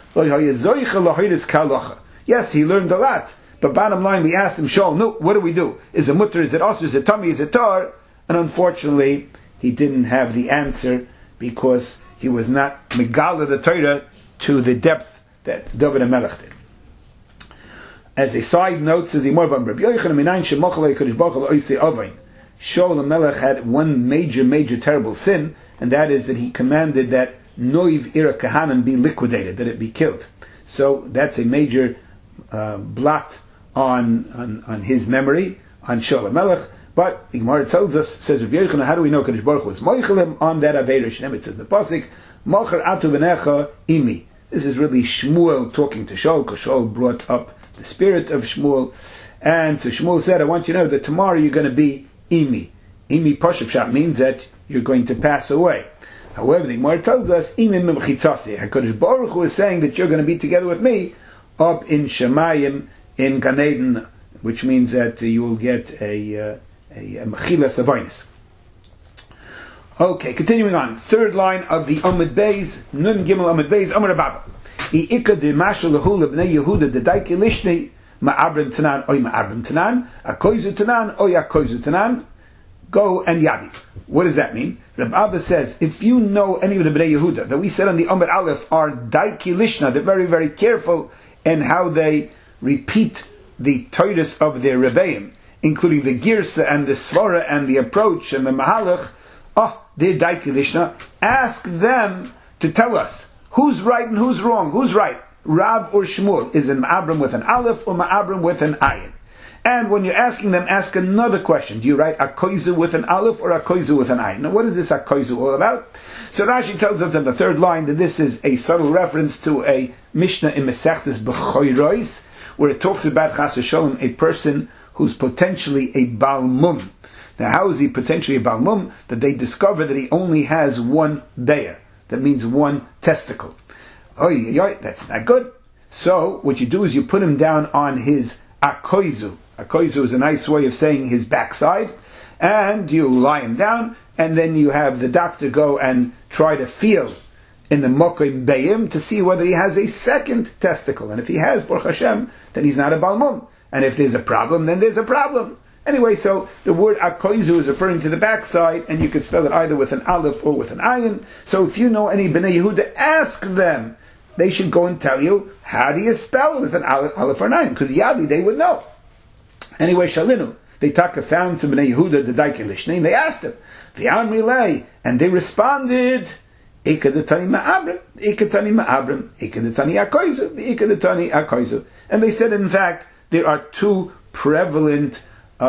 yes, he learned a lot, but bottom line, we asked him, Shaul, no, what do we do? Is it mutter, is it osir, is it tummy, is it tar? And unfortunately, he didn't have the answer because he was not megala the Torah to the depth that David HaMelech did. As a side note, says Yimor Rabbi Yochanan Minayin Shemochalei Kodesh Baruch Hu Oisei Ovain. Shaul HaMelech had one major terrible sin, and that is that he commanded that Noiv Ira Kahanan be liquidated, that it be killed. So that's a major blot on his memory, on Shaul HaMelech. But the Gemara tells us, says Rabbi Yochanan, how do we know Kodesh Baruch Hu was moichelim on that Aveira Shnem? It says in the pasuk, Mocher atu v'necha imi. This is really Shmuel talking to Shaul, because Shaul brought up the spirit of Shmuel, and so Shmuel said, I want you to know that tomorrow you're going to be imi. Imi Pashup Shap means that you're going to pass away. However, the Gemara tells us, imi mimchitzasi. HaKadosh Baruch Hu is saying that you're going to be together with me up in Shemayim, in Gan Eden, which means that you will get a mechila savonis. Okay, continuing on. Third line of the Amud Beis, Nun Gimel Amud Beis, Amar Abba. I ikad de mashal lehu lebnei Yehuda de daiki lishni ma'abrim tanan, oy ma'abrim tanan, akoizu tanan, oy akoizu tanan, go and yadi. What does that mean? Reb Abba says, if you know any of the Bnei Yehuda, that we said on the Amud Aleph are daiki lishna, they're very, very careful in how they repeat the Torahs of their Rebbeim, including the Girsa and the Svara and the approach and the Mahalach, they're daiki lishna. Ask them to tell us who's right and who's wrong. Who's right? Rav or Shmuel? Is it Ma'abrim with an Aleph or Ma'abrim with an Ayin? And when you're asking them, ask another question. Do you write Akoizu with an Aleph or Akoizu with an Ayin? Now, what is this Akoizu all about? So Rashi tells us in the third line that this is a subtle reference to a Mishnah in Mesechtes B'choirois, where it talks about Chas v'Sholom, a person who's potentially a Baal Mum. Now, how is he potentially a Baal Mum? That they discover that he only has one be'er. That means one testicle. That's not good. So, what you do is you put him down on his Akoizu. Akoizu is a nice way of saying his backside. And you lie him down, and then you have the doctor go and try to feel in the Mokim Be'im to see whether he has a second testicle. And if he has, Baruch Hashem, then he's not a Baal Mum. And if there's a problem, then there's a problem. Anyway, so the word Akoizu is referring to the backside, and you can spell it either with an Aleph or with an Ayin. So if you know any Bnei Yehuda, ask them. They should go and tell you, how do you spell it with an Aleph or an Ayin? Because Yadi, they would know. Anyway, Shalinu, they found some Bnei Yehuda, the Daiki Lishni, and they asked him, V'yan Rilei, and they responded, Ikadatani Ma'abrim, Ikatani Ma'abrim, Ikadatani Akoizu, Ikadatani Akoizu. And they said, in fact, there are two prevalent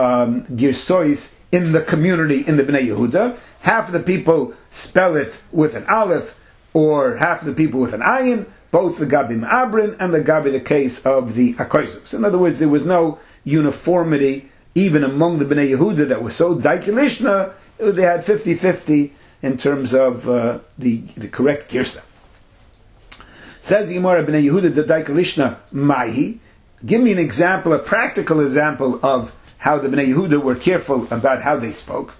girsois in the community, in the Bnei Yehuda. Half of the people spell it with an Aleph, or half of the people with an Ayin, both the Gabi Ma'abrin and the Gabi, the case of the Akoizu. So in other words, there was no uniformity even among the Bnei Yehuda that were so Daiki Lishna. They had 50-50 in terms of the correct Girsa. Says the Gemara, Bnei Yehuda the Daiki Lishna Mahi. Give me an example, a practical example of how the Bnei Yehuda were careful about how they spoke.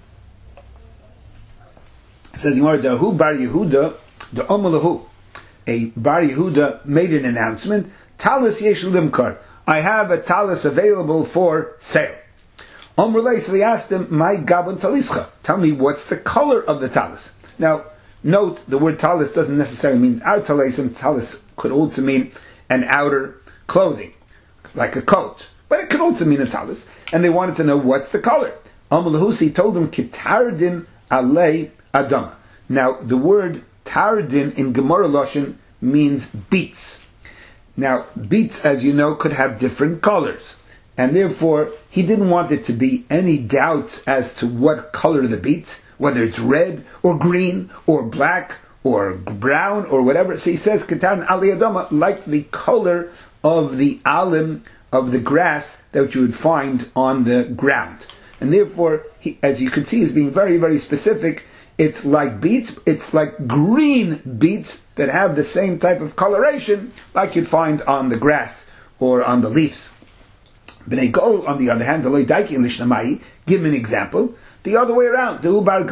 Says the Gemara, Dahu Bar Yehuda the Omalahu. A Bar Yehuda made an announcement. Talis Yesh Limkar. I have a talis available for sale. So they asked him, my Gabon Talischa. Tell me what's the color of the talis. Now, note, the word talis doesn't necessarily mean outer talis. Talis could also mean an outer clothing, like a coat. But it could also mean a talis. And they wanted to know what's the color. Amalahusi told him, Kitardin alei adama. Now, the word tardin in Gemara Lashon means beets. Now, beets, as you know, could have different colors. And therefore, he didn't want there to be any doubts as to what color the beets, whether it's red or green or black or brown or whatever. So he says, Katan Ali Adama, like the color of the alim, of the grass that you would find on the ground. And therefore, he, as you can see, is being very, very specific. It's like beets, it's like green beets that have the same type of coloration like you'd find on the grass or on the leaves. B'nai Gol, on the other hand, give me an example. The other way around,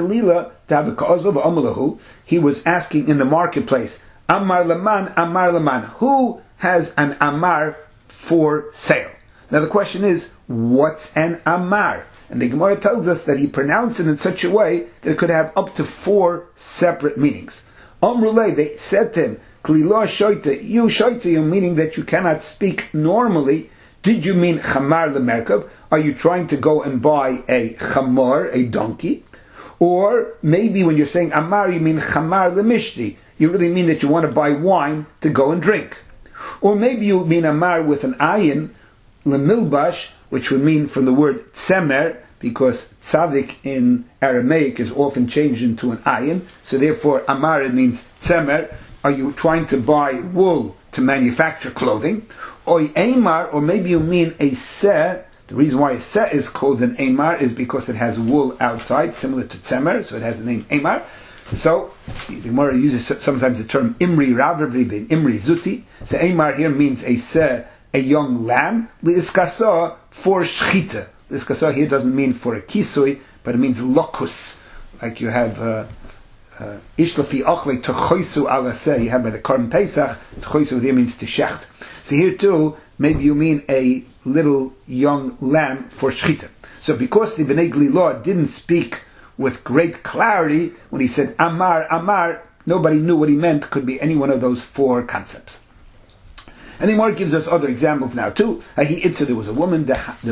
he was asking in the marketplace, Amar Laman, who has an Amar for sale? Now the question is, what's an Amar? And the Gemara tells us that he pronounced it in such a way that it could have up to 4 separate meanings. Amrulay, they said to him, Klila shoita, you shoita, meaning that you cannot speak normally. Did you mean chamar lemerkab? Are you trying to go and buy a chamar, a donkey? Or maybe when you're saying amar, you mean chamar lemishti. You really mean that you want to buy wine to go and drink. Or maybe you mean amar with an ayin, lemilbash, which would mean from the word tzemer, because tzadik in Aramaic is often changed into an ayin, so therefore amar it means tzemer. Are you trying to buy wool to manufacture clothing? Or Eimar, or maybe you mean a seh. The reason why a seh is called an Eimar is because it has wool outside, similar to Tzemer, so it has the name Eimar. So, the Gemara uses sometimes the term Imri Ravri, Imri Zuti. So Eimar here means a seh, a young lamb. Li'iskasa, for shchita. Li'iskasa here doesn't mean for a kisui, but it means locus. Like you have Ishlafi Achle Techoisu Ala Seh, you have by the Korban Pesach, Techoisu there means to shecht. So here too, maybe you mean a little young lamb for shchita. So because the Bnei Glila didn't speak with great clarity, when he said Amar, Amar, nobody knew what he meant. Could be any one of those four concepts. And the Gemara gives us other examples now too. There was a woman,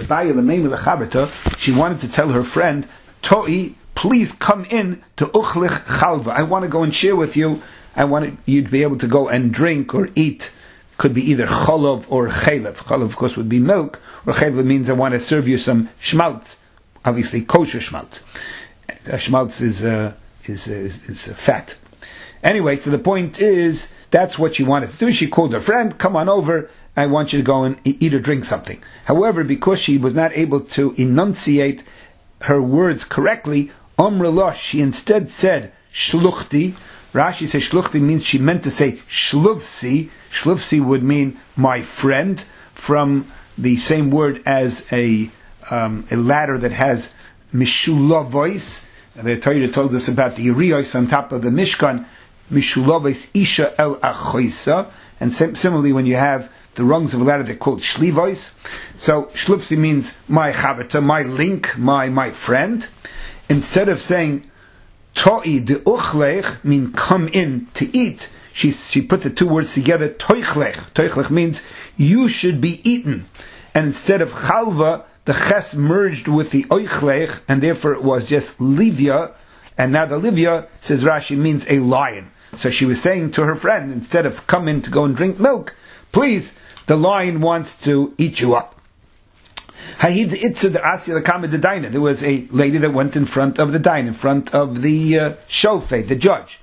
she wanted to tell her friend, Toi, please come in to Uchlich Chalva. I want to go and share with you. I want you to be able to go and drink or eat. Could be either cholov or chaylev. Cholov, of course, would be milk, or chaylev means I want to serve you some schmaltz, obviously kosher schmaltz. Schmaltz is fat. Anyway, so the point is, that's what she wanted to do. She called her friend, come on over, I want you to go and eat or drink something. However, because she was not able to enunciate her words correctly, Omrullah, she instead said, shluchti. Rashi says shluchti means she meant to say shluvsi. Shluvsi would mean my friend, from the same word as a ladder that has mishulavois. The Torah told us about the Urios on top of the Mishkan, mishulavois isha el achoisa, and similarly when you have the rungs of a ladder, they're called shlivois. So shluvsi means my chavata, my link, my friend. Instead of saying Toi de uchlech, mean come in to eat, she put the two words together, toichlech. Toichlech means you should be eaten. And instead of chalva, the ches merged with the oichlech, and therefore it was just livya, and now the livya, says Rashi, means a lion. So she was saying to her friend, instead of come in to go and drink milk, please, the lion wants to eat you up. There was a lady that went in front of the dine, in front of the shofet, the judge.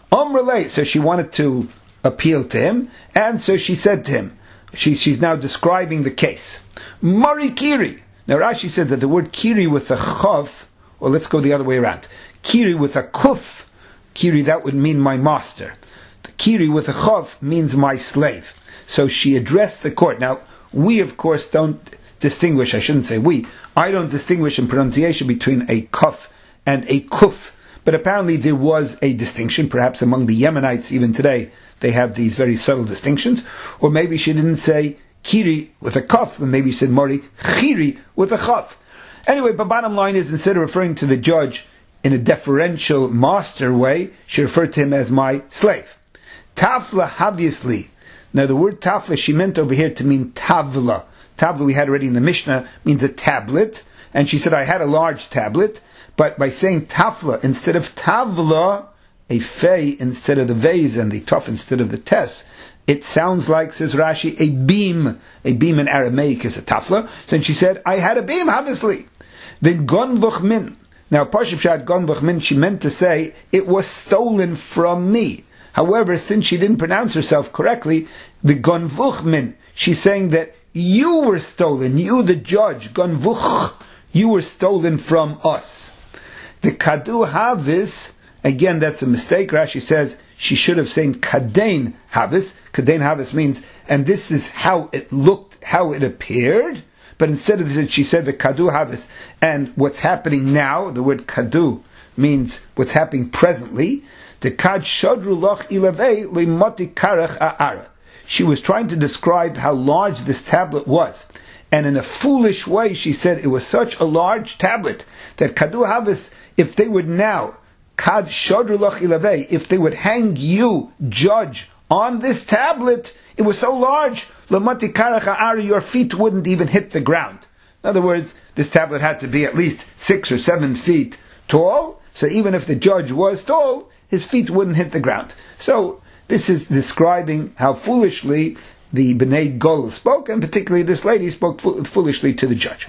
So she wanted to appeal to him, and so she said to him, she's now describing the case. Mari Kiri. Now Rashi said that the word Kiri with a chav, or let's go the other way around. Kiri with a kuf, Kiri, that would mean my master. The Kiri with a chav means my slave. So she addressed the court. Now, we of course don't distinguish, I shouldn't say we, I don't distinguish in pronunciation between a kuf and a kuf. But apparently there was a distinction, perhaps among the Yemenites even today, they have these very subtle distinctions. Or maybe she didn't say Kiri with a kaf, but maybe she said Mori Chiri with a chaf. Anyway, but bottom line is, instead of referring to the judge in a deferential master way, she referred to him as my slave. Tafla, obviously. Now the word tafla she meant over here to mean tavla. Tavla we had already in the Mishnah, means a tablet. And she said, I had a large tablet. But by saying tafla instead of tavla, a fei instead of the vase and the tuf instead of the tes, it sounds like, says Rashi, a beam. A beam in Aramaic is a tafla. Then she said, I had a beam, obviously. Then gonvuch min. Now, Pashup Shat gonvuch min, she meant to say, it was stolen from me. However, since she didn't pronounce herself correctly, the gonvuch min, she's saying that you were stolen, you the judge, gonvuch, you were stolen from us. The kadu havis, again that's a mistake. Rashi says she should have said kadein havis. Kadein havis means, and this is how it looked, how it appeared. But instead of that, she said the kadu havis. And what's happening now, the word kadu means what's happening presently. The kad shodru loch ilavei limoti karach a'ara. She was trying to describe how large this tablet was. And in a foolish way, she said it was such a large tablet that kadu havis, if they would now, kad shodru loch ilavei, if they would hang you, judge, on this tablet, it was so large, limoti karach a'ara, your feet wouldn't even hit the ground. In other words, this tablet had to be at least 6 or 7 feet tall, so even if the judge was tall, his feet wouldn't hit the ground. So, this is describing how foolishly the Bnei Gol spoke, and particularly this lady spoke foolishly to the judge.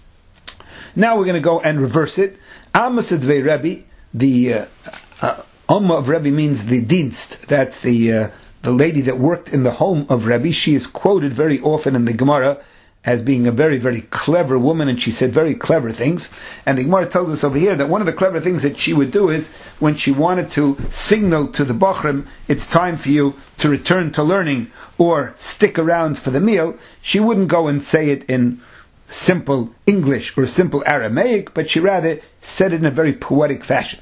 Now we're going to go and reverse it. Amos Advei Rebbe, the Amma of Rebbe means the Dienst. That's the lady that worked in the home of Rebbe. She is quoted very often in the Gemara as being a very, very clever woman, and she said very clever things. And the Gemara tells us over here that one of the clever things that she would do is, when she wanted to signal to the Bachrim, it's time for you to return to learning, or stick around for the meal, she wouldn't go and say it in simple English or simple Aramaic, but she rather said it in a very poetic fashion.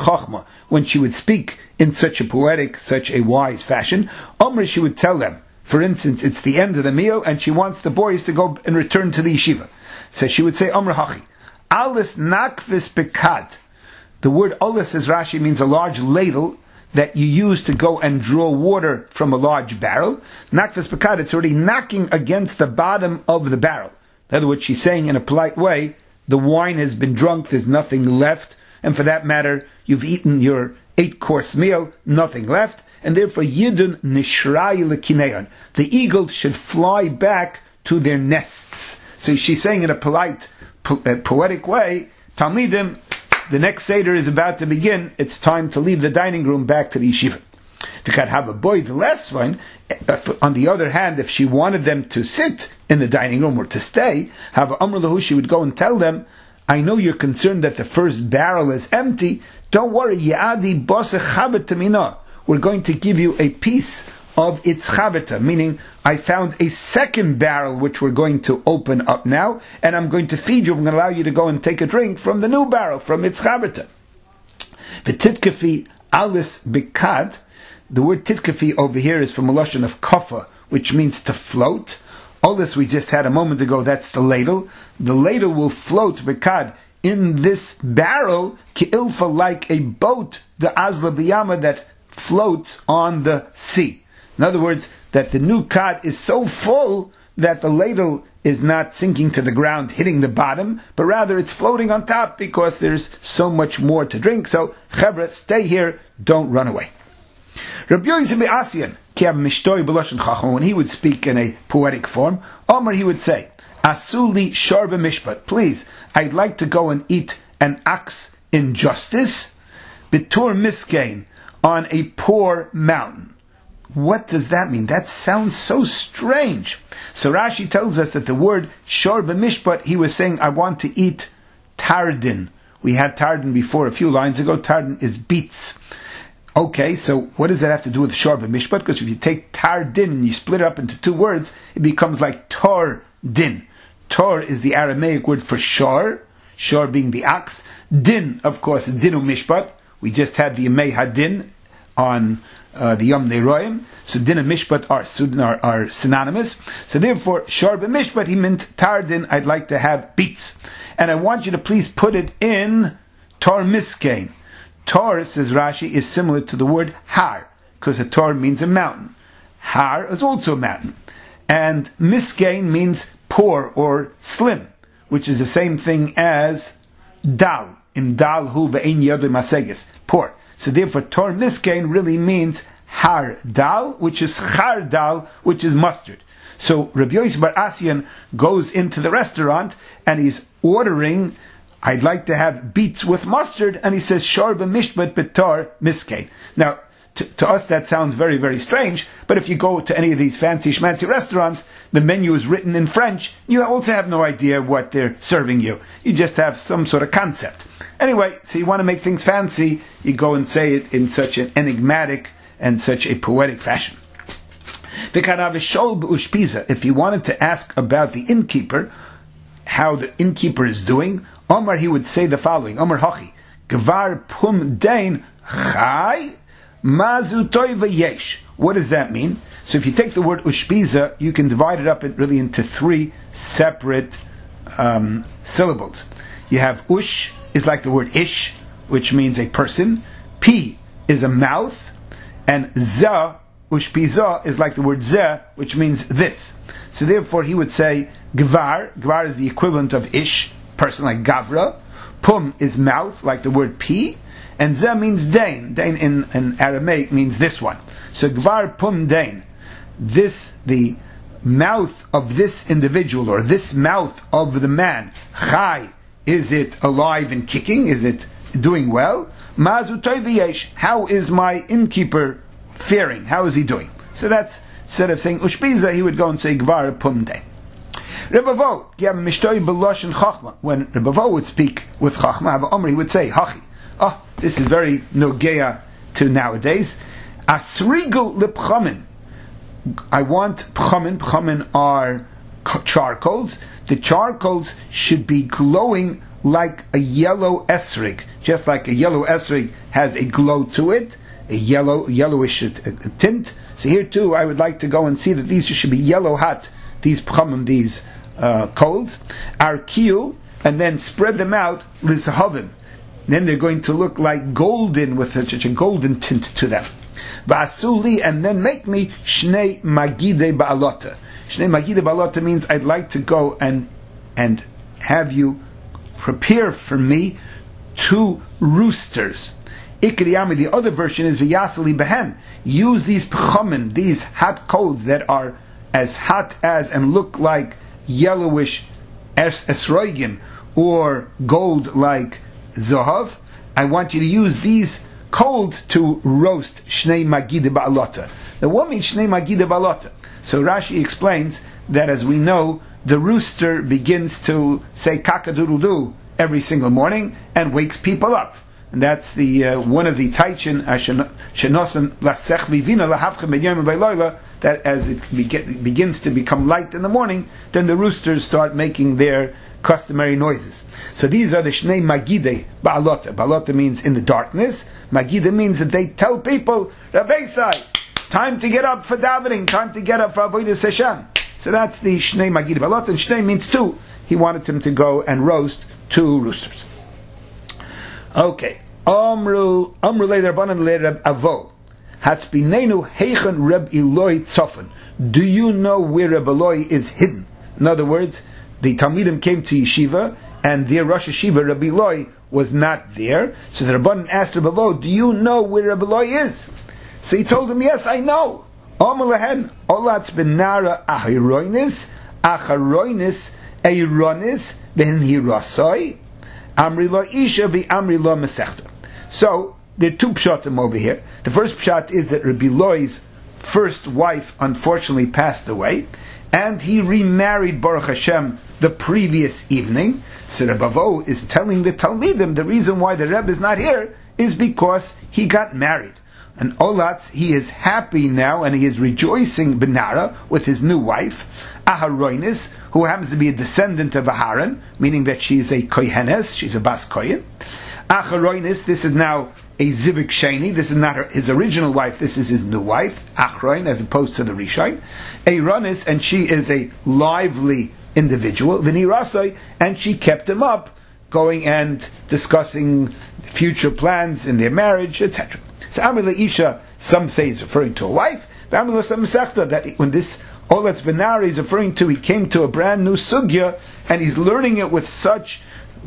When she would speak in such a poetic, such a wise fashion, she would tell them, for instance, it's the end of the meal, and she wants the boys to go and return to the yeshiva. So she would say, Amr Hachi, Alis nakvis bekad. The word alis, says Rashi, means a large ladle that you use to go and draw water from a large barrel. Nakvis bekad, it's already knocking against the bottom of the barrel. In other words, she's saying in a polite way, the wine has been drunk, there's nothing left, and for that matter, you've eaten your 8-course meal, nothing left, and therefore Yidun Nishrai Lekineon. The eagles should fly back to their nests. So she's saying in a polite, poetic way, Talmidim, the next Seder is about to begin, it's time to leave the dining room back to the yeshiva. They could have a boy, the last one. On the other hand, if she wanted them to sit in the dining room or to stay, have Amr Lahu, she would go and tell them, I know you're concerned that the first barrel is empty. Don't worry, Ya'adi Bose Chabet Tamina. We're going to give you a piece of its chabeta, meaning I found a second barrel which we're going to open up now, and I'm going to feed you. I'm going to allow you to go and take a drink from the new barrel, from its chabeta. The titkafi alis bikad. The word titkafi over here is from a lashon of kafa, which means to float. All this we just had a moment ago, that's the ladle. The ladle will float bikad in this barrel, ki'ilfa, like a boat, the azla biyama, that floats on the sea. In other words, that the new kad is so full that the ladle is not sinking to the ground, hitting the bottom, but rather it's floating on top because there's so much more to drink. So, Chevra, stay here, don't run away. Rabbi Yosef Asian, when he would speak in a poetic form, Omar, he would say, Asuli sharba mishpat, please, I'd like to go and eat an ox in justice, bitur miskain, on a poor mountain. What does that mean? That sounds so strange. So Rashi tells us that the word shor b'mishpat, he was saying, I want to eat tardin. We had tardin before a few lines ago. Tardin is beets. Okay, so what does that have to do with shor b'mishpat? Because if you take tardin and you split it up into two words, it becomes like tor din. Tor is the Aramaic word for shor being the ox. Din, of course, dinu mishpat. We just had the Yemei Hadin on the Yom Neroim. So din and mishpat are synonymous. So therefore, shor b'mishpat, he meant tardin, I'd like to have beets. And I want you to please put it in tor miskain. Tor, says Rashi, is similar to the word har, because a tor means a mountain. Har is also a mountain. And miskain means poor or slim, which is the same thing as dal. Im dal hu ve'ein yodu masegis, poor. So therefore, tor miskain really means har dal, which is char dal, which is mustard. So Rabbi Yosef Bar Asian goes into the restaurant and he's ordering, I'd like to have beets with mustard, and he says shor b'mishpat b'tor miskain. Now, to us that sounds very, very strange, but if you go to any of these fancy schmancy restaurants, the menu is written in French, you also have no idea what they're serving you. You just have some sort of concept. Anyway, so you want to make things fancy, you go and say it in such an enigmatic and such a poetic fashion. If you wanted to ask about the innkeeper, how the innkeeper is doing, Omar, he would say the following, Omar Hachi, Gvar pum dain chai mazu toiva yesh. What does that mean? So if you take the word ushpiza, you can divide it up really into three separate syllables. You have ush, is like the word ish, which means a person. Pi is a mouth. And za, ushpiza, is like the word ze, which means this. So therefore he would say gvar. Gvar is the equivalent of ish, person like gavra. Pum is mouth, like the word pi. And ze means dain. Dain in Aramaic means this one. So gvar pum dain. This, the mouth of this individual, or this mouth of the man, chai, is it alive and kicking? Is it doing well? Mazu toiv, how is my innkeeper faring? How is he doing? So that's, instead of saying ushpiza, he would go and say gvar pum dain. Rebavo, when Rebavo would speak with Chachma, he would say, Hachi, oh, this is very nogeya to nowadays. Asrigu lepchamin. I want pchamin. Pchamin are charcoals. The charcoals should be glowing like a yellow esrig. Just like a yellow esrig has a glow to it, a yellowish tint. So here too, I would like to go and see that these should be yellow hot, these pchumim, these coals. Arkiu, and then spread them out, lizahavim. Then they're going to look like golden, with such a golden tint to them. V'asuli, and then make me shnei magide ba'alota. Shnei magide ba'alota means I'd like to go and have you prepare for me 2 roosters. Ikriyami, the other version is v'yasali behen. Use these pchamin, these hot coals that are as hot as and look like yellowish esroigim or gold like zohav. I want you to use these coals to roast shnei magide ba'alota. Now what means shnei magide ba'alota? So Rashi explains that, as we know, the rooster begins to say kakadoodle-doo every single morning and wakes people up. And that's the one of the taichin shenosan lasech vivina lahavchem b'yom v'layla, that as it begins to become light in the morning, then the roosters start making their customary noises. So these are the shnei magide ba'alota. Ba'alota means in the darkness. Magide means that they tell people, Rabbeisai, time to get up for davening, time to get up for avodas Hashem. So that's the shnei magide ba'alota, and shnei means 2. He wanted him to go and roast 2 roosters. Okay. Amru le Rabbanan le Reb Avo. Hatzbinenu heichen Reb Eloi tzofan. Do you know where Reb Eloi is hidden? In other words, the Talmidim came to yeshiva, and their Rosh Yeshiva, Reb Eloi, was not there. So the Rabbanan asked Reb Avo, do you know where Reb Eloi is? So he told him, yes, I know. Amru lehen olatz benara ahiroinis acharoinis eironis v'hin hirasoi amri lo isha v'amri lo mesechta. So there are 2 pshatim over here. The first pshat is that Rabbi Loi's first wife unfortunately passed away, and he remarried Baruch Hashem the previous evening. So Rabbi Avo is telling the Talmidim the reason why the Rebbe is not here is because he got married. And Olatz, he is happy now, and he is rejoicing Benara with his new wife, Aharoinis, who happens to be a descendant of Aharon, meaning that she is a Kohenes, she's a Bas Kohen. Acharoinis, this is now a Zivik Sheni, this is not his original wife, this is his new wife, Achroin, as opposed to the Rishon. Eironis, and she is a lively individual, Vinirasoi, and she kept him up, going and discussing future plans in their marriage, etc. So Amri Leisha, some say is referring to a wife, but Amri Leisha that when this Olatz Benari is referring to, he came to a brand new sugya, and he's learning it with such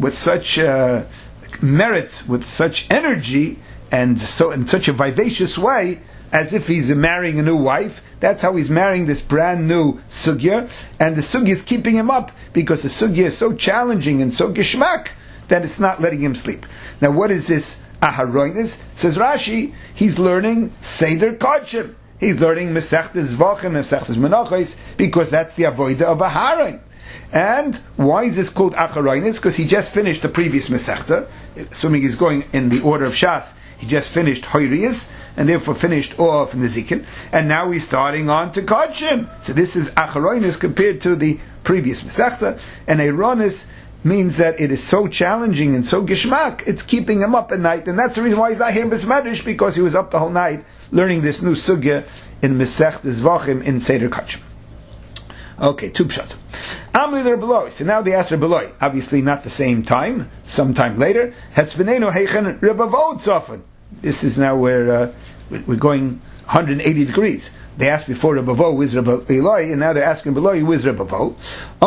merits, with such energy, and so in such a vivacious way, as if he's marrying a new wife. That's how he's marrying this brand new sugya, and the sugya is keeping him up, because the sugya is so challenging and so geshmak that it's not letting him sleep. Now what is this Aharoinis? Says Rashi, he's learning Seder Kodshim. He's learning Mesechtes Zvachim, Mesechtes Menachos, because that's the avodah of Aharon. And why is this called Acharoinis? Because he just finished the previous Mesechta, assuming he's going in the order of Shas. He just finished Hoirias, and therefore finished off in the Zikin, and now he's starting on to Kodshim. So this is Acharoinis compared to the previous Mesechta, and Eironis means that it is so challenging and so gishmak, it's keeping him up at night, and that's the reason why he's not here in Besmedrash, because he was up the whole night learning this new sugya in Mesechtes Zvachim in Seder Kodshim. Okay, 2 pshat. Amli Reb Eloi. So now they asked Reb Eloi, obviously not the same time, sometime later. Hetzvenenu heichen Reb Avo tzofan. This is now where we're going 180 degrees. They asked before Reb Avo, who is Reb Eloi, and now they're asking Reb Eloi, who is Reb Avo.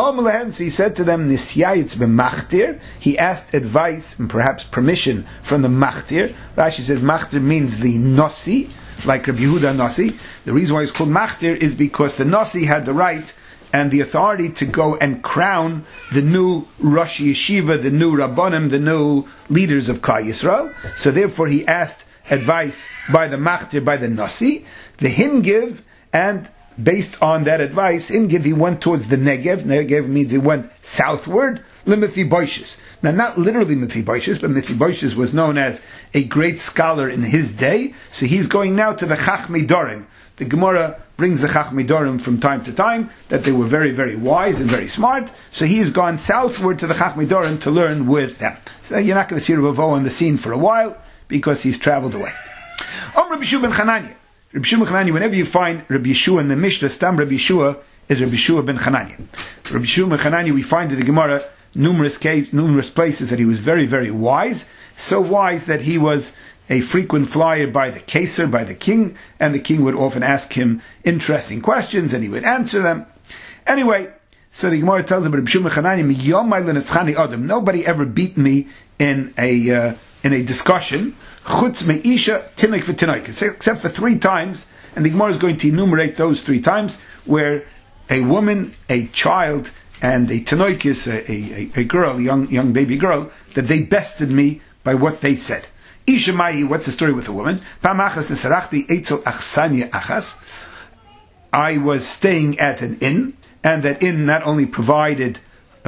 He said to them, Nisyayitz b'machtir. He asked advice and perhaps permission from the machtir. Rashi says machtir means the nosi, like Reb Yehuda Nosi. The reason why it's called machtir is because the nosi had the right and the authority to go and crown the new Rosh Yeshiva, the new Rabbanim, the new leaders of Klal Yisrael. So therefore he asked advice by the Machtir, by the Nasi, the Hingiv, and based on that advice, Hingiv, he went towards the Negev. Negev means he went southward, Mephibosheth. Now not literally Mephibosheth, but Mephibosheth was known as a great scholar in his day, so he's going now to the Chachmei Dorim. The Gemara brings the Chachmei Dorim from time to time, that they were very, very wise and very smart. So he has gone southward to the Chachmei Dorim to learn with them. So you're not going to see Reb Avo on the scene for a while, because he's traveled away. Rabbi Yeshua ben Chananya. Rabbi Yeshua ben Chananya, whenever you find Rabbi Yeshua in the Mishnah, Stam Rabbi Yeshua is Rabbi Yeshua ben Chananya. Rabbi Yeshua ben Chananya, we find in the Gemara numerous places that he was very, very wise. So wise that he was a frequent flyer by the Caesar, by the king, and the king would often ask him interesting questions, and he would answer them. Anyway, so the Gemara tells him, Rabbi Yeshua ben Chananya, nobody ever beat me in a discussion, chutz me'isha tinik v'tinoik, except for 3 times, and the Gemara is going to enumerate those 3 times, where a woman, a child, and a tinoikis, a girl, a young baby girl, that they bested me by what they said. Isha ma'i, what's the story with the woman? I was staying at an inn, and that inn not only provided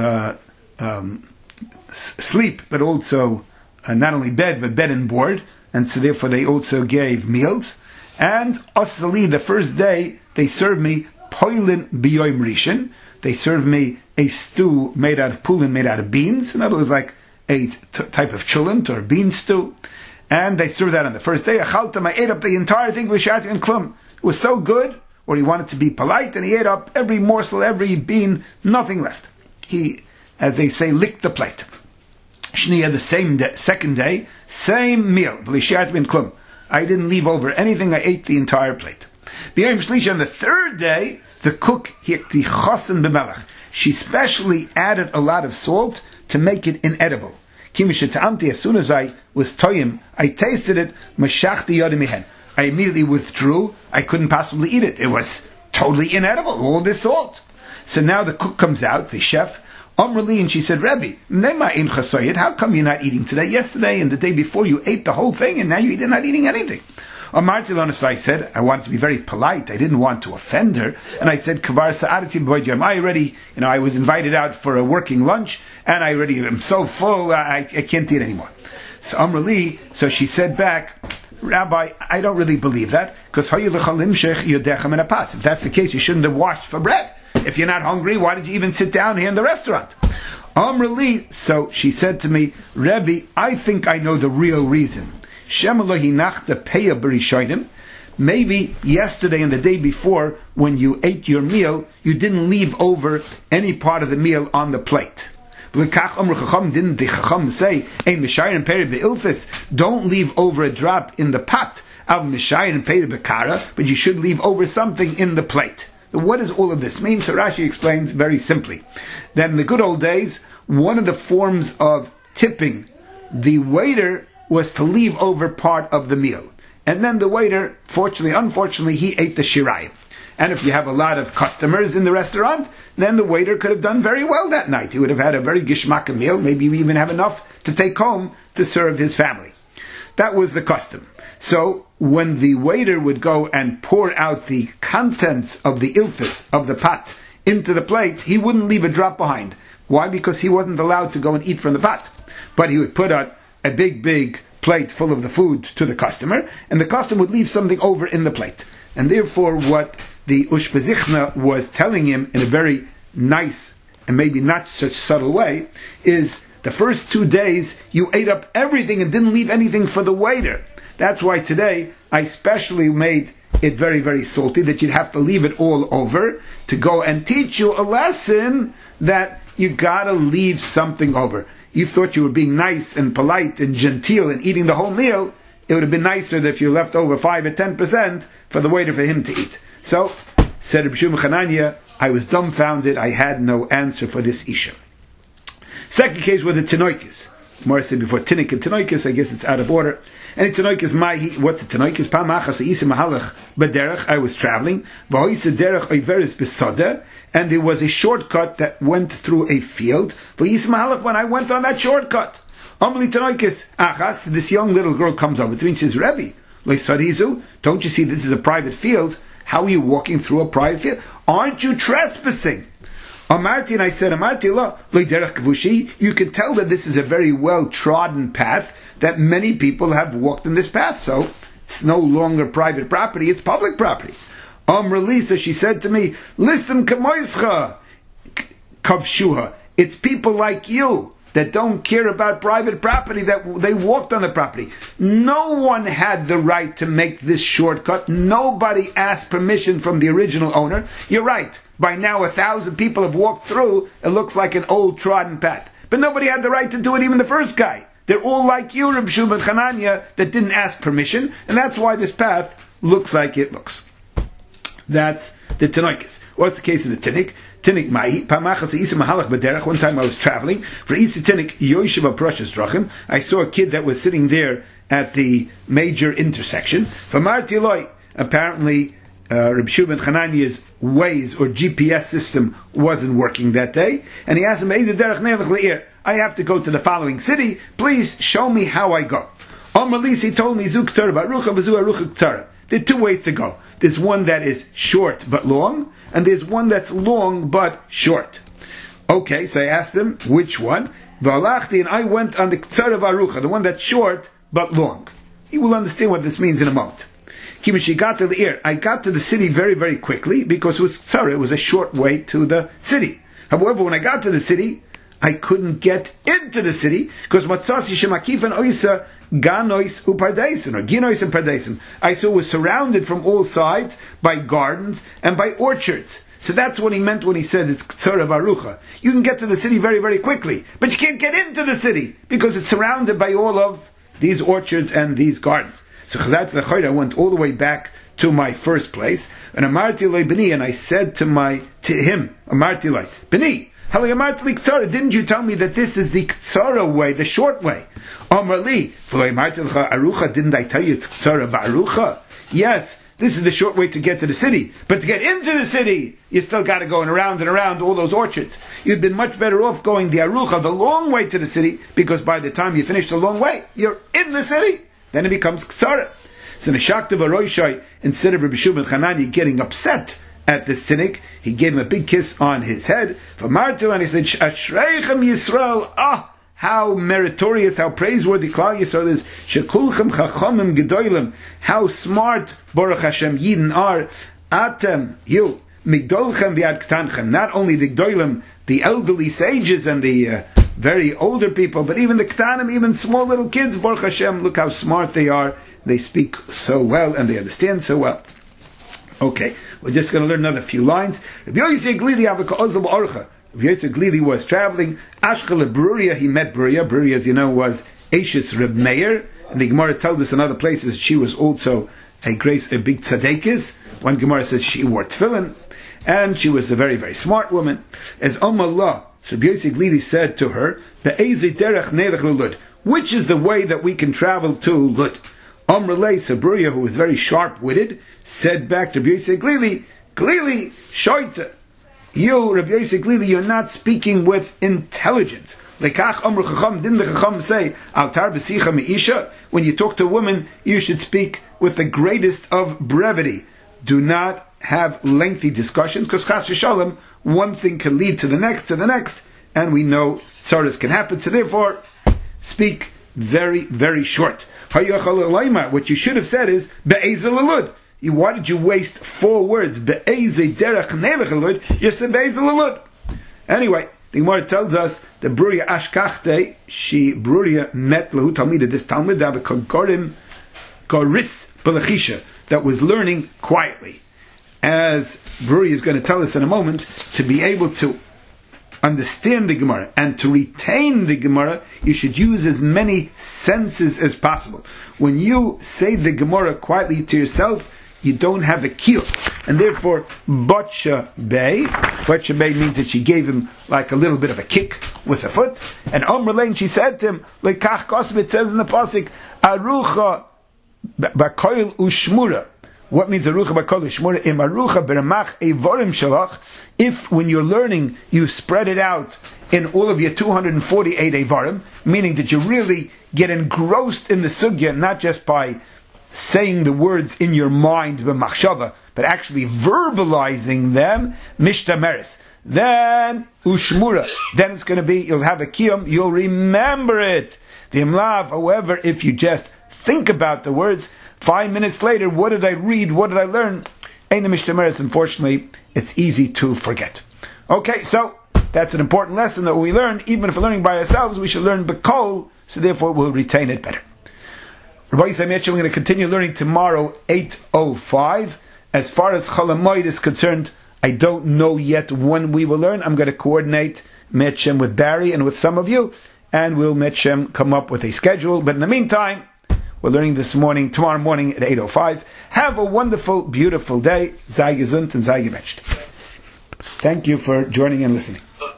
sleep, but also not only bed, but bed and board, and so therefore they also gave meals. And asali, the first day, they served me poilin biyoim rishon. They served me a stew made out of pulin, made out of beans. In other words, like a type of chulent or bean stew. And they served that on the first day. Achaltam, I ate up the entire thing with shat and klum. It was so good, or he wanted to be polite, and he ate up every morsel, every bean, nothing left. He, as they say, licked the plate. Shniya, the second day, same meal, b'lishat and klum. I didn't leave over anything, I ate the entire plate. B'yom shlishi, on the third day, the cook, she specially added a lot of salt to make it inedible. As soon as I was toyim, I tasted it, I immediately withdrew. I couldn't possibly eat it. It was totally inedible, all this salt. So now the cook comes out, the chef, Amrali, and she said, Rebbe, how come you're not eating today? Yesterday and the day before you ate the whole thing, and now you're not eating anything. I said, I wanted to be very polite. I didn't want to offend her. And I said, I was invited out for a working lunch, and I already am so full, I can't eat anymore. So Amrali, so she said back, Rabbi, I don't really believe that, because if that's the case, you shouldn't have washed for bread. If you're not hungry, why did you even sit down here in the restaurant? Amrali, so she said to me, Rebbe, I think I know the real reason. Maybe yesterday and the day before, when you ate your meal, you didn't leave over any part of the meal on the plate. Didn't the Chacham say, don't leave over a drop in the pot, but you should leave over something in the plate. What does all of this mean? So Rashi explains very simply. That in the good old days, one of the forms of tipping the waiter was to leave over part of the meal. And then the waiter, unfortunately, he ate the shirayim. And if you have a lot of customers in the restaurant, then the waiter could have done very well that night. He would have had a very gishmaka meal, maybe even have enough to take home to serve his family. That was the custom. So when the waiter would go and pour out the contents of the ilfis, of the pot, into the plate, he wouldn't leave a drop behind. Why? Because he wasn't allowed to go and eat from the pot. But he would put out a big plate full of the food to the customer, and the customer would leave something over in the plate. And therefore what the Ushpezichna was telling him in a very nice and maybe not such subtle way is the first 2 days you ate up everything and didn't leave anything for the waiter. That's why today I specially made it very, very salty, that you'd have to leave it all over to go and teach you a lesson that you gotta leave something over. You thought you were being nice and polite and genteel and eating the whole meal. It would have been nicer that if you left over 5 or 10% for the waiter for him to eat. So, said Rabbi Yeshua ben Chananya, I was dumbfounded. I had no answer for this Isha. Second case with the Tinoikis. More said before Tinik and Tinoikis, I guess it's out of order. And Tinoikis, what's the Tinoikis? I was traveling. And there was a shortcut that went through a field. When I went on that shortcut, this young little girl comes over to me and says, Rebbe, don't you see this is a private field? How are you walking through a private field? Aren't you trespassing? Amarti, and I said, you can tell that this is a very well-trodden path, that many people have walked in this path, so it's no longer private property, it's public property. Relisa, she said to me, listen, Kamoischa, Kavshuha, it's people like you that don't care about private property, that they walked on the property. No one had the right to make this shortcut. Nobody asked permission from the original owner. You're right. By now 1,000 people have walked through. It looks like an old trodden path. But nobody had the right to do it, even the first guy. They're all like you, Reb Shua ben Chananya, that didn't ask permission. And that's why this path looks like it looks. That's the Tanoikis. What's the case of the Tinnik? Tinnik Mai, Pamachas Isa Mahalach B'derech. One time I was traveling. For Isa Tinnik Yoshiva Prashas Drachim, I saw a kid that was sitting there at the major intersection. V'marti Eloi, apparently Reb Shua ben Chananya's Waze or GPS system wasn't working that day. And he asked him, Eida Derech Neilach Le'ir, I have to go to the following city. Please show me how I go. Omerlis, he told me, Zu K'tzara Barucha V'zu Arucha K'tzara. There are two ways to go. There's one that is short but long, and there's one that's long but short. Okay, so I asked him, which one? V'alachti, and I went on the K'tzara Barucha, the one that's short but long. You will understand what this means in a moment. I got to the city very, very quickly because it was K'tzara, it was a short way to the city. However, when I got to the city, I couldn't get into the city because Matzasi Shemakifan Oisa Ganois Upardeisen or Ginois and Pardeisen. I saw it was surrounded from all sides by gardens and by orchards. So that's what he meant when he says it's K'tzara Barucha. You can get to the city very, very quickly, but you can't get into the city because it's surrounded by all of these orchards and these gardens. So Chazat L'Chayra went all the way back to my first place, and Amarti Loi B'ni, and I said to him, Amarti Loi B'ni, didn't you tell me that this is the K'tzara way, the short way? Amarli, didn't I tell you it's K'tzara Barucha? Yes, this is the short way to get to the city. But to get into the city, you still got to go around and around all those orchards. You'd been much better off going the Arucha, the long way to the city, because by the time you finish the long way, you're in the city. Then it becomes K'tzara. So Neshakta V'Roishai, instead of Rabbi Shua ben Chananya getting upset at the cynic, he gave him a big kiss on his head. For Martu, and he said, Ashreichem Yisrael, how meritorious, how praiseworthy Klal Yisrael is. Shekulchem Chachamim Gedolim, how smart Baruch Hashem Yidden are. Atem, you, Migdolchem V'ad Ktanchem, not only the Gedolim, the elderly sages and the very older people, but even the Ktanim, even small little kids, Baruch Hashem, look how smart they are. They speak so well and they understand so well. Okay, we're just going to learn another few lines. Rabbi Yosef Glili was traveling. Ashkel Bruria, he met Bruria. Bruria, as you know, was Eishes Reb Meir. And the Gemara tells us in other places she was also a big tzadekis. One Gemara says she wore tefillin. And she was a very, very smart woman. As Amallah, so Rabbi Yosef Glili said to her, which is the way that we can travel to Lud? Amrulay Sabruya, who was very sharp-witted, said back to Rabbi Yosef Glili, shoyta. You, Rabbi Yosef Glili, you're not speaking with intelligence. Lekach Amru Chacham, didn't the Chacham say, Altar b'sicha me'isha? When you talk to a woman, you should speak with the greatest of brevity. Do not have lengthy discussions, because Chas v'shalom, one thing can lead to the next, and we know tzaras can happen, so therefore, speak very, very short. What you should have said is, Be'ezel alud. Why did you waste 4 words? Be'ezel derech neilech alud. You said Be'ezel alud. Anyway, the Gemara tells us that Bruria Ashkachte, Bruria met Lahu Talmida, this Talmud, Gorim Goris Belachisha, that was learning quietly. As Bruria is going to tell us in a moment, to be able to understand the Gemara and to retain the Gemara, you should use as many senses as possible. When you say the Gemara quietly to yourself, you don't have a keel. And therefore, Batsha Bey means that she gave him like a little bit of a kick with her foot. And Amr Lane, she said to him, Lekach Kosov, it says in the Pasuk, Arucha Bakoil Ushmura. What means Arucha Bakoil Ushmura? Im Arucha Beramach Evorim Shalach. If when you're learning, you spread it out in all of your 248 Evarim, meaning that you really get engrossed in the sugya, not just by saying the words in your mind, b'machshava, but actually verbalizing them, mishtameres. Then, ushmura. Then it's going to be, you'll have a kiyum, you'll remember it. The imlav, however, if you just think about the words, 5 minutes later, what did I read, what did I learn? Ein mishtameres, unfortunately, it's easy to forget. Okay, so, That's an important lesson that we learn. Even if we're learning by ourselves, we should learn B'kol, so therefore we'll retain it better. Rabbi Yisrael Mitchell, we're going to continue learning tomorrow, 8:05. As far as Chol Hamoed is concerned, I don't know yet when we will learn. I'm going to coordinate Mitchem with Barry and with some of you, and we'll Mitchem come up with a schedule. But in the meantime, we're learning tomorrow morning at 8:05. Have a wonderful, beautiful day. Sei gesund and sei gebencht. Thank you for joining and listening.